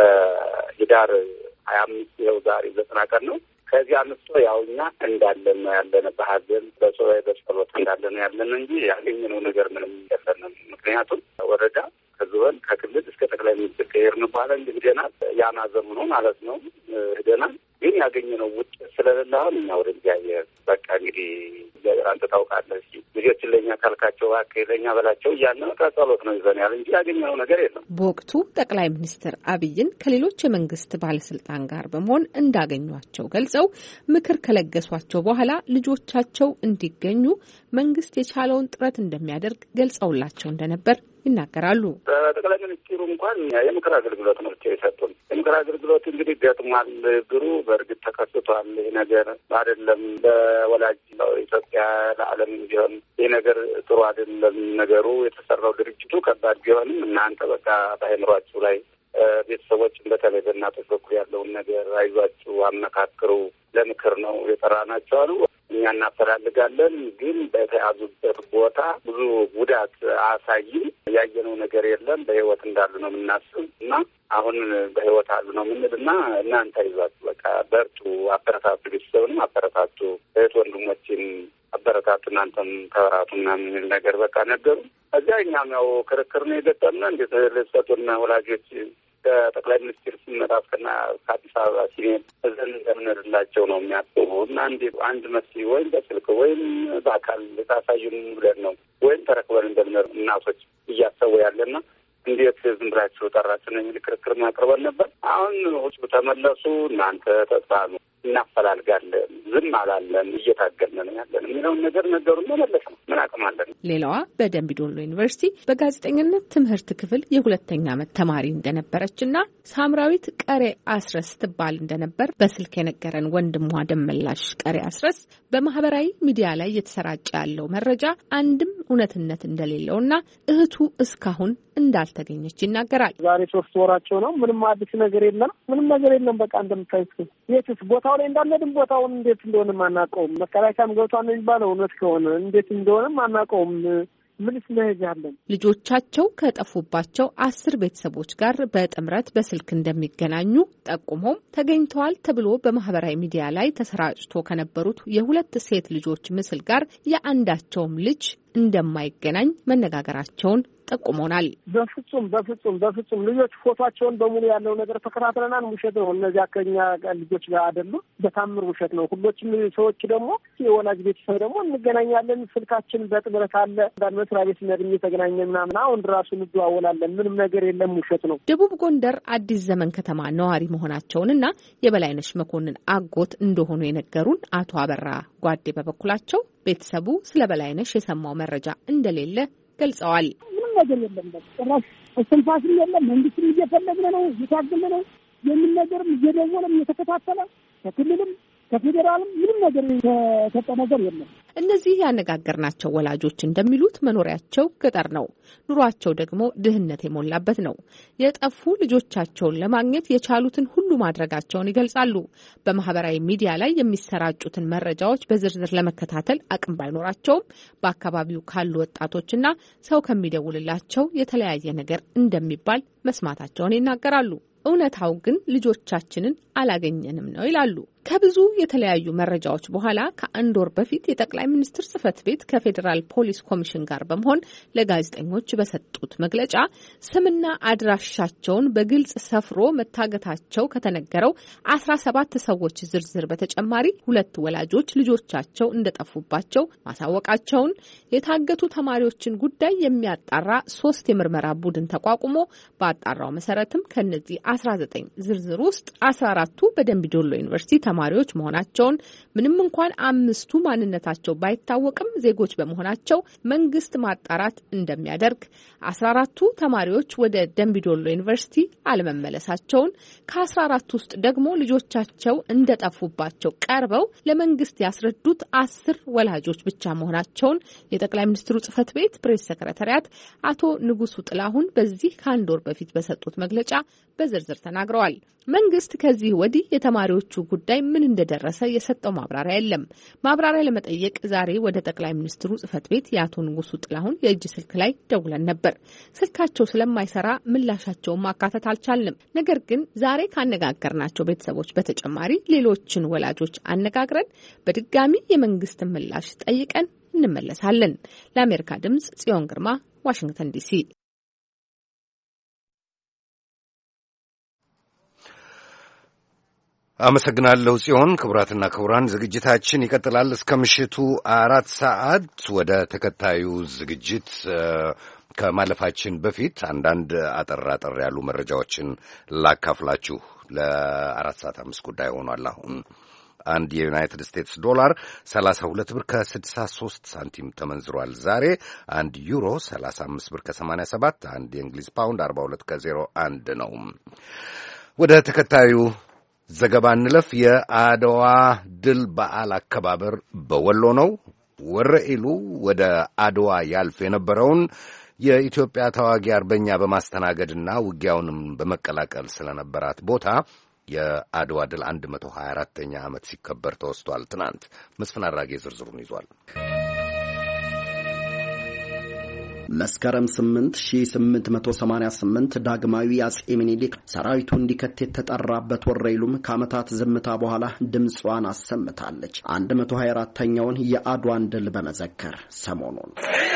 ከህዳር ሀያ አምስት ይኸው ዛሬ ዘጠና ቀን ነው። ከዚህ አንስቶ ያው እኛ እንዳለን ያለን በሀዘን በጾይ በጸሎት እንዳለን ያለን እንጂ ያገኘነው ነገር ምንም የለንም። ምክንያቱም ወረዳ ከዞን ከክልል እስከ ጠቅላይ ሚኒስትር ከሄድን በኋላ እንግዲህ ሄደናል። ያማዘሙ ነው ማለት ነው ሄደናል። ግን ያገኘነው ውጤት ስለሌለ አሁን እኛ ወደ እግዚአብሔር በቃ እንግዲህ እግዚአብሔር አንተ ታውቃለህ፣ ልጆችን ለእኛ ካልካቸው እባክህ ለእኛ በላቸው እያልን ጸሎት ነው ይዘን ያለ እንጂ ያገኘነው ነገር የለም። በወቅቱ ጠቅላይ ሚኒስትር አብይን ከሌሎች የመንግስት ባለስልጣን ጋር በመሆን እንዳገኟቸው ገልጸው ምክር ከለገሷቸው በኋላ ልጆቻቸው እንዲገኙ መንግስት የቻለውን ጥረት እንደሚያደርግ ገልጸውላቸው እንደነበር ይናገራሉ። ጠቅላይ ሚኒስትሩ እንኳን የምክር አገልግሎት ነው የሰጡን። የምክር አገልግሎት እንግዲህ ገጥሟል፣ ግሩ በእርግጥ ተከስቷል። ይህ ነገር አይደለም ለወላጅ ኢትዮጵያ ለዓለም ቢሆን ይህ ነገር ጥሩ አይደለም። ነገሩ የተሰራው ድርጅቱ ከባድ ቢሆንም እናንተ በቃ በአእምሯችሁ ላይ ቤተሰቦችን በተለይ በእናቶች በኩል ያለውን ነገር አይዟችሁ፣ አመካክሩ፣ ለምክር ነው የጠራናቸው አሉ። እኛ እናፈላልጋለን፣ ግን በተያዙበት ቦታ ብዙ ጉዳት አሳይም ያየነው ነገር የለም። በህይወት እንዳሉ ነው የምናስብ እና አሁን በህይወት አሉ ነው የምንል እና እናንተ አይዟችሁ፣ በቃ በርቱ፣ አበረታቱ፣ ቤተሰብንም አበረታቱ፣ እህት ወንድሞችን አበረታቱ፣ እናንተም ተበራቱ ምናምን የሚል ነገር በቃ ነገሩ። እዚያ እኛም ያው ክርክር ነው የገጠምነው። እንዴት ልሰጡና ወላጆች ከጠቅላይ ሚኒስትር ሲመጣ እስከና ከአዲስ አበባ ሲሄድ እዘን እንደምንላቸው ነው የሚያስቡ እና እንዴት አንድ መስሊ ወይም በስልክ ወይም በአካል ታሳዩን ብለን ነው ወይም ተረክበን እንደምንር እናቶች እያሰቡ ያለና እንዴት ዝም ብላችሁ ጠራችሁ የሚል ክርክር ማቅርበን ነበር። አሁን ሁሉ ተመለሱ፣ እናንተ ተጽናኑ፣ እናፈላልጋለን፣ ዝም አላለን፣ እየታገልን ነው ያለን የሚለውን ነገር ነገሩን መመለስ ነው። ምን አቅም አለን? ሌላዋ በደምቢዶሎ ዩኒቨርሲቲ በጋዜጠኝነት ትምህርት ክፍል የሁለተኛ ዓመት ተማሪ እንደነበረችና ሳምራዊት ቀሬ አስረስ ትባል እንደነበር በስልክ የነገረን ወንድሟ ደመላሽ ቀሬ አስረስ በማህበራዊ ሚዲያ ላይ የተሰራጨ ያለው መረጃ አንድም እውነትነት እንደሌለውና እህቱ እስካሁን እንዳልተገኘች ይናገራል። ዛሬ ሶስት ወራቸው ነው። ምንም አዲስ ነገር የለም። ምንም ነገር የለም። በቃ እንደምታዩት የትስ ቦታው ላይ እንዳለድም ቦታውን እንዴት እንደሆነም አናውቀውም። መከላከያም ገብቷል ነው የሚባለው። እውነት ከሆነ እንዴት እንደሆነም አናውቀውም። ምንስ መሄጃለን? ልጆቻቸው ከጠፉባቸው አስር ቤተሰቦች ጋር በጥምረት በስልክ እንደሚገናኙ ጠቁሞም ተገኝተዋል ተብሎ በማህበራዊ ሚዲያ ላይ ተሰራጭቶ ከነበሩት የሁለት ሴት ልጆች ምስል ጋር የአንዳቸውም ልጅ እንደማይገናኝ መነጋገራቸውን ጠቁሞናል። በፍጹም በፍጹም በፍጹም ልጆች ፎቶቸውን በሙሉ ያለው ነገር ተከታትለናል። ውሸት ነው። እነዚያ ከኛ ልጆች ጋር አይደሉም። በታምር ውሸት ነው። ሁሎችም ሰዎች ደግሞ የወላጅ ቤተሰብ ደግሞ እንገናኛለን። ስልካችን በጥምረት አለ። አንዳንድ መስሪያ ቤት ነድም የተገናኘ ምናምን አሁን ራሱ እንደዋወላለን። ምንም ነገር የለም። ውሸት ነው። ደቡብ ጎንደር አዲስ ዘመን ከተማ ነዋሪ መሆናቸውንና የበላይነሽ መኮንን አጎት እንደሆኑ የነገሩን አቶ አበራ ጓዴ በበኩላቸው ቤተሰቡ ስለ በላይነሽ የሰማው መረጃ እንደሌለ ገልጸዋል። ምንም ነገር የለም። ጭራሽ እስትንፋስም የለም። መንግስትም እየፈለግን ነው፣ እየታገልን ነው። የምን ነገርም እየደወለም እየተከታተለ ከክልልም ከፌዴራልም ምንም ነገር የተሰጠ ነገር የለም። እነዚህ ያነጋገርናቸው ወላጆች እንደሚሉት መኖሪያቸው ገጠር ነው፣ ኑሯቸው ደግሞ ድህነት የሞላበት ነው። የጠፉ ልጆቻቸውን ለማግኘት የቻሉትን ሁሉ ማድረጋቸውን ይገልጻሉ። በማህበራዊ ሚዲያ ላይ የሚሰራጩትን መረጃዎች በዝርዝር ለመከታተል አቅም ባይኖራቸውም በአካባቢው ካሉ ወጣቶችና ሰው ከሚደውልላቸው የተለያየ ነገር እንደሚባል መስማታቸውን ይናገራሉ። እውነታው ግን ልጆቻችንን አላገኘንም ነው ይላሉ። ከብዙ የተለያዩ መረጃዎች በኋላ ከአንድ ወር በፊት የጠቅላይ ሚኒስትር ጽህፈት ቤት ከፌዴራል ፖሊስ ኮሚሽን ጋር በመሆን ለጋዜጠኞች በሰጡት መግለጫ ስምና አድራሻቸውን በግልጽ ሰፍሮ መታገታቸው ከተነገረው አስራ ሰባት ሰዎች ዝርዝር በተጨማሪ ሁለት ወላጆች ልጆቻቸው እንደጠፉባቸው ማሳወቃቸውን፣ የታገቱ ተማሪዎችን ጉዳይ የሚያጣራ ሶስት የምርመራ ቡድን ተቋቁሞ በአጣራው መሰረትም ከነዚህ አስራ ዘጠኝ ዝርዝር ውስጥ አስራ አራቱ በደምቢዶሎ ዩኒቨርሲቲ ተማሪዎች መሆናቸውን ምንም እንኳን አምስቱ ማንነታቸው ባይታወቅም ዜጎች በመሆናቸው መንግስት ማጣራት እንደሚያደርግ፣ አስራ አራቱ ተማሪዎች ወደ ደምቢዶሎ ዩኒቨርሲቲ አለመመለሳቸውን፣ ከአስራ አራቱ ውስጥ ደግሞ ልጆቻቸው እንደጠፉባቸው ቀርበው ለመንግስት ያስረዱት አስር ወላጆች ብቻ መሆናቸውን የጠቅላይ ሚኒስትሩ ጽህፈት ቤት ፕሬስ ሰክሬታሪያት አቶ ንጉሱ ጥላሁን በዚህ ከአንድ ወር በፊት በሰጡት መግለጫ በዝርዝር ተናግረዋል። መንግስት ከዚህ ወዲህ የተማሪዎቹ ጉዳይ ምን እንደደረሰ የሰጠው ማብራሪያ የለም። ማብራሪያ ለመጠየቅ ዛሬ ወደ ጠቅላይ ሚኒስትሩ ጽህፈት ቤት የአቶ ንጉሱ ጥላሁን የእጅ ስልክ ላይ ደውለን ነበር። ስልካቸው ስለማይሰራ ምላሻቸውን ማካተት አልቻልንም። ነገር ግን ዛሬ ካነጋገርናቸው ቤተሰቦች በተጨማሪ ሌሎችን ወላጆች አነጋግረን በድጋሚ የመንግስትን ምላሽ ጠይቀን እንመለሳለን። ለአሜሪካ ድምጽ ጽዮን ግርማ፣ ዋሽንግተን ዲሲ። አመሰግናለሁ ጽዮን። ክቡራትና ክቡራን ዝግጅታችን ይቀጥላል እስከ ምሽቱ አራት ሰዓት። ወደ ተከታዩ ዝግጅት ከማለፋችን በፊት አንዳንድ አጠር አጠር ያሉ መረጃዎችን ላካፍላችሁ። ለአራት ሰዓት አምስት ጉዳይ ሆኗል። አሁን አንድ የዩናይትድ ስቴትስ ዶላር ሰላሳ ሁለት ብር ከስድሳ ሦስት ሳንቲም ተመንዝሯል። ዛሬ አንድ ዩሮ ሰላሳ አምስት ብር ከሰማንያ ሰባት፣ አንድ የእንግሊዝ ፓውንድ አርባ ሁለት ከዜሮ አንድ ነው። ወደ ተከታዩ ዘገባ እንለፍ። የአድዋ ድል በዓል አከባበር በወሎ ነው። ወረኢሉ ወደ አድዋ ያልፍ የነበረውን የኢትዮጵያ ተዋጊ አርበኛ በማስተናገድና ውጊያውንም በመቀላቀል ስለነበራት ቦታ የአድዋ ድል አንድ መቶ ሀያ አራተኛ ዓመት ሲከበር ተወስቷል። ትናንት መስፍን አራጌ ዝርዝሩን ይዟል። መስከረም ስምንት ሺህ ስምንት መቶ ሰማንያ ስምንት ዳግማዊ አጼ ምኒልክ ሰራዊቱ እንዲከት የተጠራበት ወረኢሉም ከዓመታት ዝምታ በኋላ ድምጿን አሰምታለች። አንድ መቶ ሀያ አራተኛውን የአድዋን ድል በመዘከር ሰሞኑን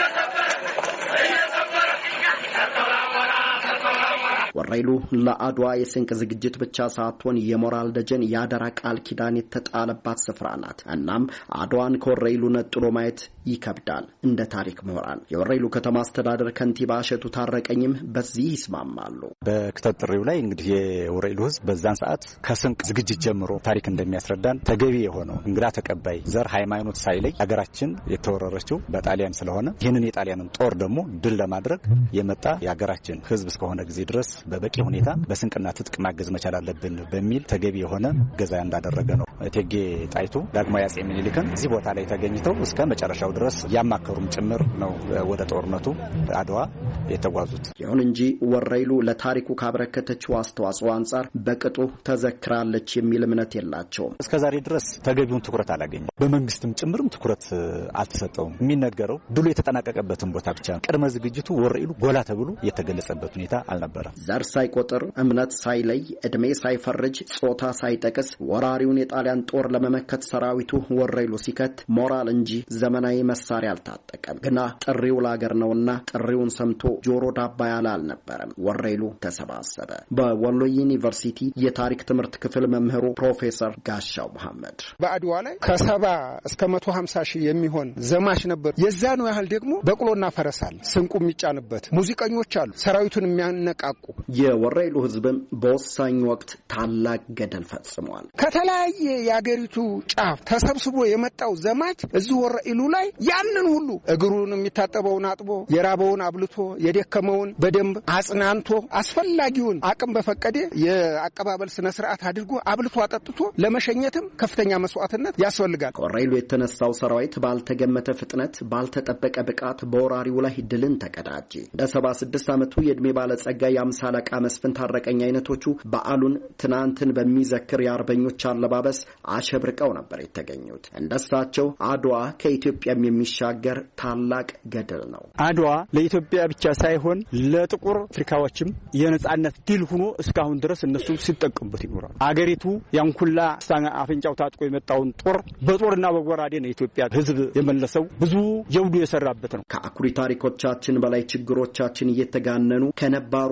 ወረኢሉ ለአድዋ የስንቅ ዝግጅት ብቻ ሳትሆን የሞራል ደጀን ያደራ ቃል ኪዳን የተጣለባት ስፍራ ናት። እናም አድዋን ከወረኢሉ ነጥሎ ማየት ይከብዳል። እንደ ታሪክ ምሁራን የወረኢሉ ከተማ አስተዳደር ከንቲባ እሸቱ ታረቀኝም በዚህ ይስማማሉ። በክተት ጥሪው ላይ እንግዲህ የወረኢሉ ሕዝብ በዛን ሰዓት ከስንቅ ዝግጅት ጀምሮ ታሪክ እንደሚያስረዳን ተገቢ የሆነው እንግዳ ተቀባይ ዘር ሃይማኖት ሳይለይ ሀገራችን የተወረረችው በጣሊያን ስለሆነ ይህንን የጣሊያንን ጦር ደግሞ ድል ለማድረግ የመጣ የሀገራችን ሕዝብ እስከሆነ ጊዜ ድረስ በበቂ ሁኔታ በስንቅና ትጥቅ ማገዝ መቻል አለብን በሚል ተገቢ የሆነ ገዛ እንዳደረገ ነው። እቴጌ ጣይቱ ዳግማዊ አጼ ምኒልክን እዚህ ቦታ ላይ ተገኝተው እስከ መጨረሻው ድረስ ያማከሩም ጭምር ነው ወደ ጦርነቱ አድዋ የተጓዙት። ይሁን እንጂ ወረኢሉ ለታሪኩ ካበረከተችው አስተዋጽኦ አንጻር በቅጡ ተዘክራለች የሚል እምነት የላቸውም። እስከዛሬ ድረስ ተገቢውን ትኩረት አላገኘም። በመንግስትም ጭምርም ትኩረት አልተሰጠውም። የሚነገረው ድሉ የተጠናቀቀበትን ቦታ ብቻ ነው። ቅድመ ዝግጅቱ ወረኢሉ ጎላ ተብሎ የተገለጸበት ሁኔታ አልነበረም። ዘር ሳይቆጥር እምነት ሳይለይ እድሜ ሳይፈርጅ ጾታ ሳይጠቅስ ወራሪውን የጣሊያን ጦር ለመመከት ሰራዊቱ ወረኢሉ ሲከት ሞራል እንጂ ዘመናዊ መሳሪያ አልታጠቀም። ግና ጥሪው ለአገር ነውና ጥሪውን ሰምቶ ጆሮ ዳባ ያለ አልነበረም። ወረኢሉ ተሰባሰበ። በወሎ ዩኒቨርሲቲ የታሪክ ትምህርት ክፍል መምህሩ ፕሮፌሰር ጋሻው መሐመድ በአድዋ ላይ ከሰባ እስከ መቶ ሀምሳ ሺህ የሚሆን ዘማች ነበር። የዛኑ ያህል ደግሞ በቅሎና ፈረሳል ስንቁ የሚጫንበት ሙዚቀኞች አሉ፣ ሰራዊቱን የሚያነቃቁ። የወረኢሉ ህዝብም በወሳኝ ወቅት ታላቅ ገደል ፈጽሟል። ከተለያየ የአገሪቱ ጫፍ ተሰብስቦ የመጣው ዘማች እዚህ ወረኢሉ ላይ ያንን ሁሉ እግሩን የሚታጠበውን አጥቦ የራበውን አብልቶ የደከመውን በደንብ አጽናንቶ አስፈላጊውን አቅም በፈቀደ የአቀባበል ስነ ስርዓት አድርጎ አብልቶ አጠጥቶ ለመሸኘትም ከፍተኛ መስዋዕትነት ያስፈልጋል። ከወረኢሉ የተነሳው ሰራዊት ባልተገመተ ፍጥነት ባልተጠበቀ ብቃት በወራሪው ላይ ድልን ተቀዳጀ። ለሰባ ስድስት ዓመቱ የእድሜ ባለጸጋ የአምሳ አለቃ መስፍን ታረቀኝ አይነቶቹ በዓሉን ትናንትን በሚዘክር የአርበኞች አለባበስ አሸብርቀው ነበር የተገኙት። እንደሳቸው አድዋ ከኢትዮጵያም የሚሻገር ታላቅ ገድል ነው። አድዋ ለኢትዮጵያ ብቻ ሳይሆን ለጥቁር አፍሪካዎችም የነጻነት ድል ሆኖ እስካሁን ድረስ እነሱ ሲጠቀሙበት ይኖራል። አገሪቱ ያንኩላ አፍንጫው ታጥቆ የመጣውን ጦር በጦርና በጎራዴ ነው የኢትዮጵያ ሕዝብ የመለሰው። ብዙ ጀብዱ የሰራበት ነው። ከአኩሪ ታሪኮቻችን በላይ ችግሮቻችን እየተጋነኑ ከነባሩ አንድነት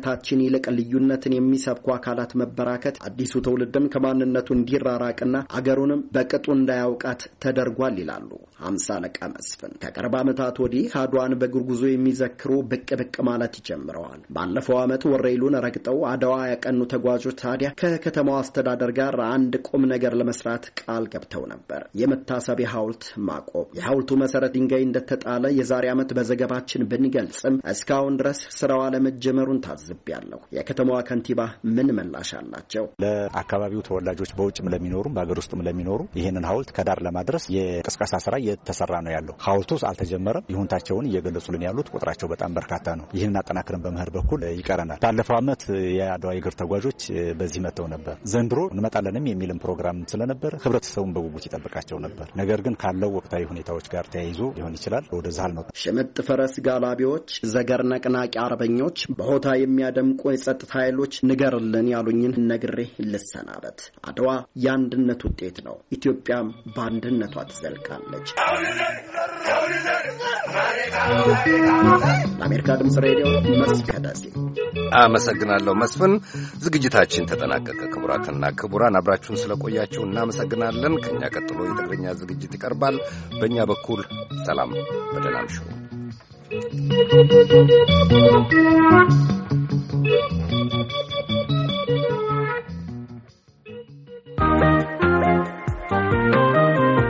ከአንድነታችን ይልቅ ልዩነትን የሚሰብኩ አካላት መበራከት አዲሱ ትውልድም ከማንነቱ እንዲራራቅና አገሩንም በቅጡ እንዳያውቃት ተደርጓል ይላሉ ሃምሳ አለቃ መስፍን። ከቅርብ ዓመታት ወዲህ አድዋን በእግር ጉዞ የሚዘክሩ ብቅ ብቅ ማለት ጀምረዋል። ባለፈው ዓመት ወረኢሉን ረግጠው አድዋ ያቀኑ ተጓዦች ታዲያ ከከተማው አስተዳደር ጋር አንድ ቁም ነገር ለመስራት ቃል ገብተው ነበር። የመታሰቢያ ሐውልት ማቆም። የሐውልቱ መሰረት ድንጋይ እንደተጣለ የዛሬ ዓመት በዘገባችን ብንገልጽም እስካሁን ድረስ ስራው አለመጀመሩን ታዝቤያለሁ። የከተማዋ ከንቲባ ምን ምላሽ አላቸው? ለአካባቢው ተወላጆች በውጭም ለሚኖሩ በአገር ውስጥም ለሚኖሩ ይህንን ሐውልት ከዳር ለማድረስ የቅስቀሳ ስራ እየተሰራ ነው ያለው። ሐውልቱ አልተጀመረም። ይሁንታቸውን እየገለጹልን ያሉት ቁጥራቸው በጣም በርካታ ነው። ይህንን አጠናክረን በመሄድ በኩል ይቀረናል። ባለፈው ዓመት የአድዋ የእግር ተጓዦች በዚህ መጥተው ነበር። ዘንድሮ እንመጣለንም የሚልም ፕሮግራም ስለነበር ህብረተሰቡን በጉጉት ይጠብቃቸው ነበር። ነገር ግን ካለው ወቅታዊ ሁኔታዎች ጋር ተያይዞ ሊሆን ይችላል ወደዛ ነው። ሽምጥ ፈረስ ጋላቢዎች፣ ዘገር ነቅናቂ አርበኞች፣ በሆታ የሚያደምቁ የጸጥታ ኃይሎች ንገርልን ያሉኝን ነግሬ ልሰናበት። አድዋ የአንድነት ውጤት ነው። ኢትዮጵያም በአንድነቷ ትዘልቃለች። ለአሜሪካ ድምፅ ሬዲዮ መስፍን ደሴ። አመሰግናለሁ መስፍን። ዝግጅታችን ተጠናቀቀ። ክቡራትና ክቡራን አብራችሁን ስለቆያችሁ እናመሰግናለን። ከኛ ቀጥሎ የትግርኛ ዝግጅት ይቀርባል። በእኛ በኩል ሰላም፣ በደህና እምሹ።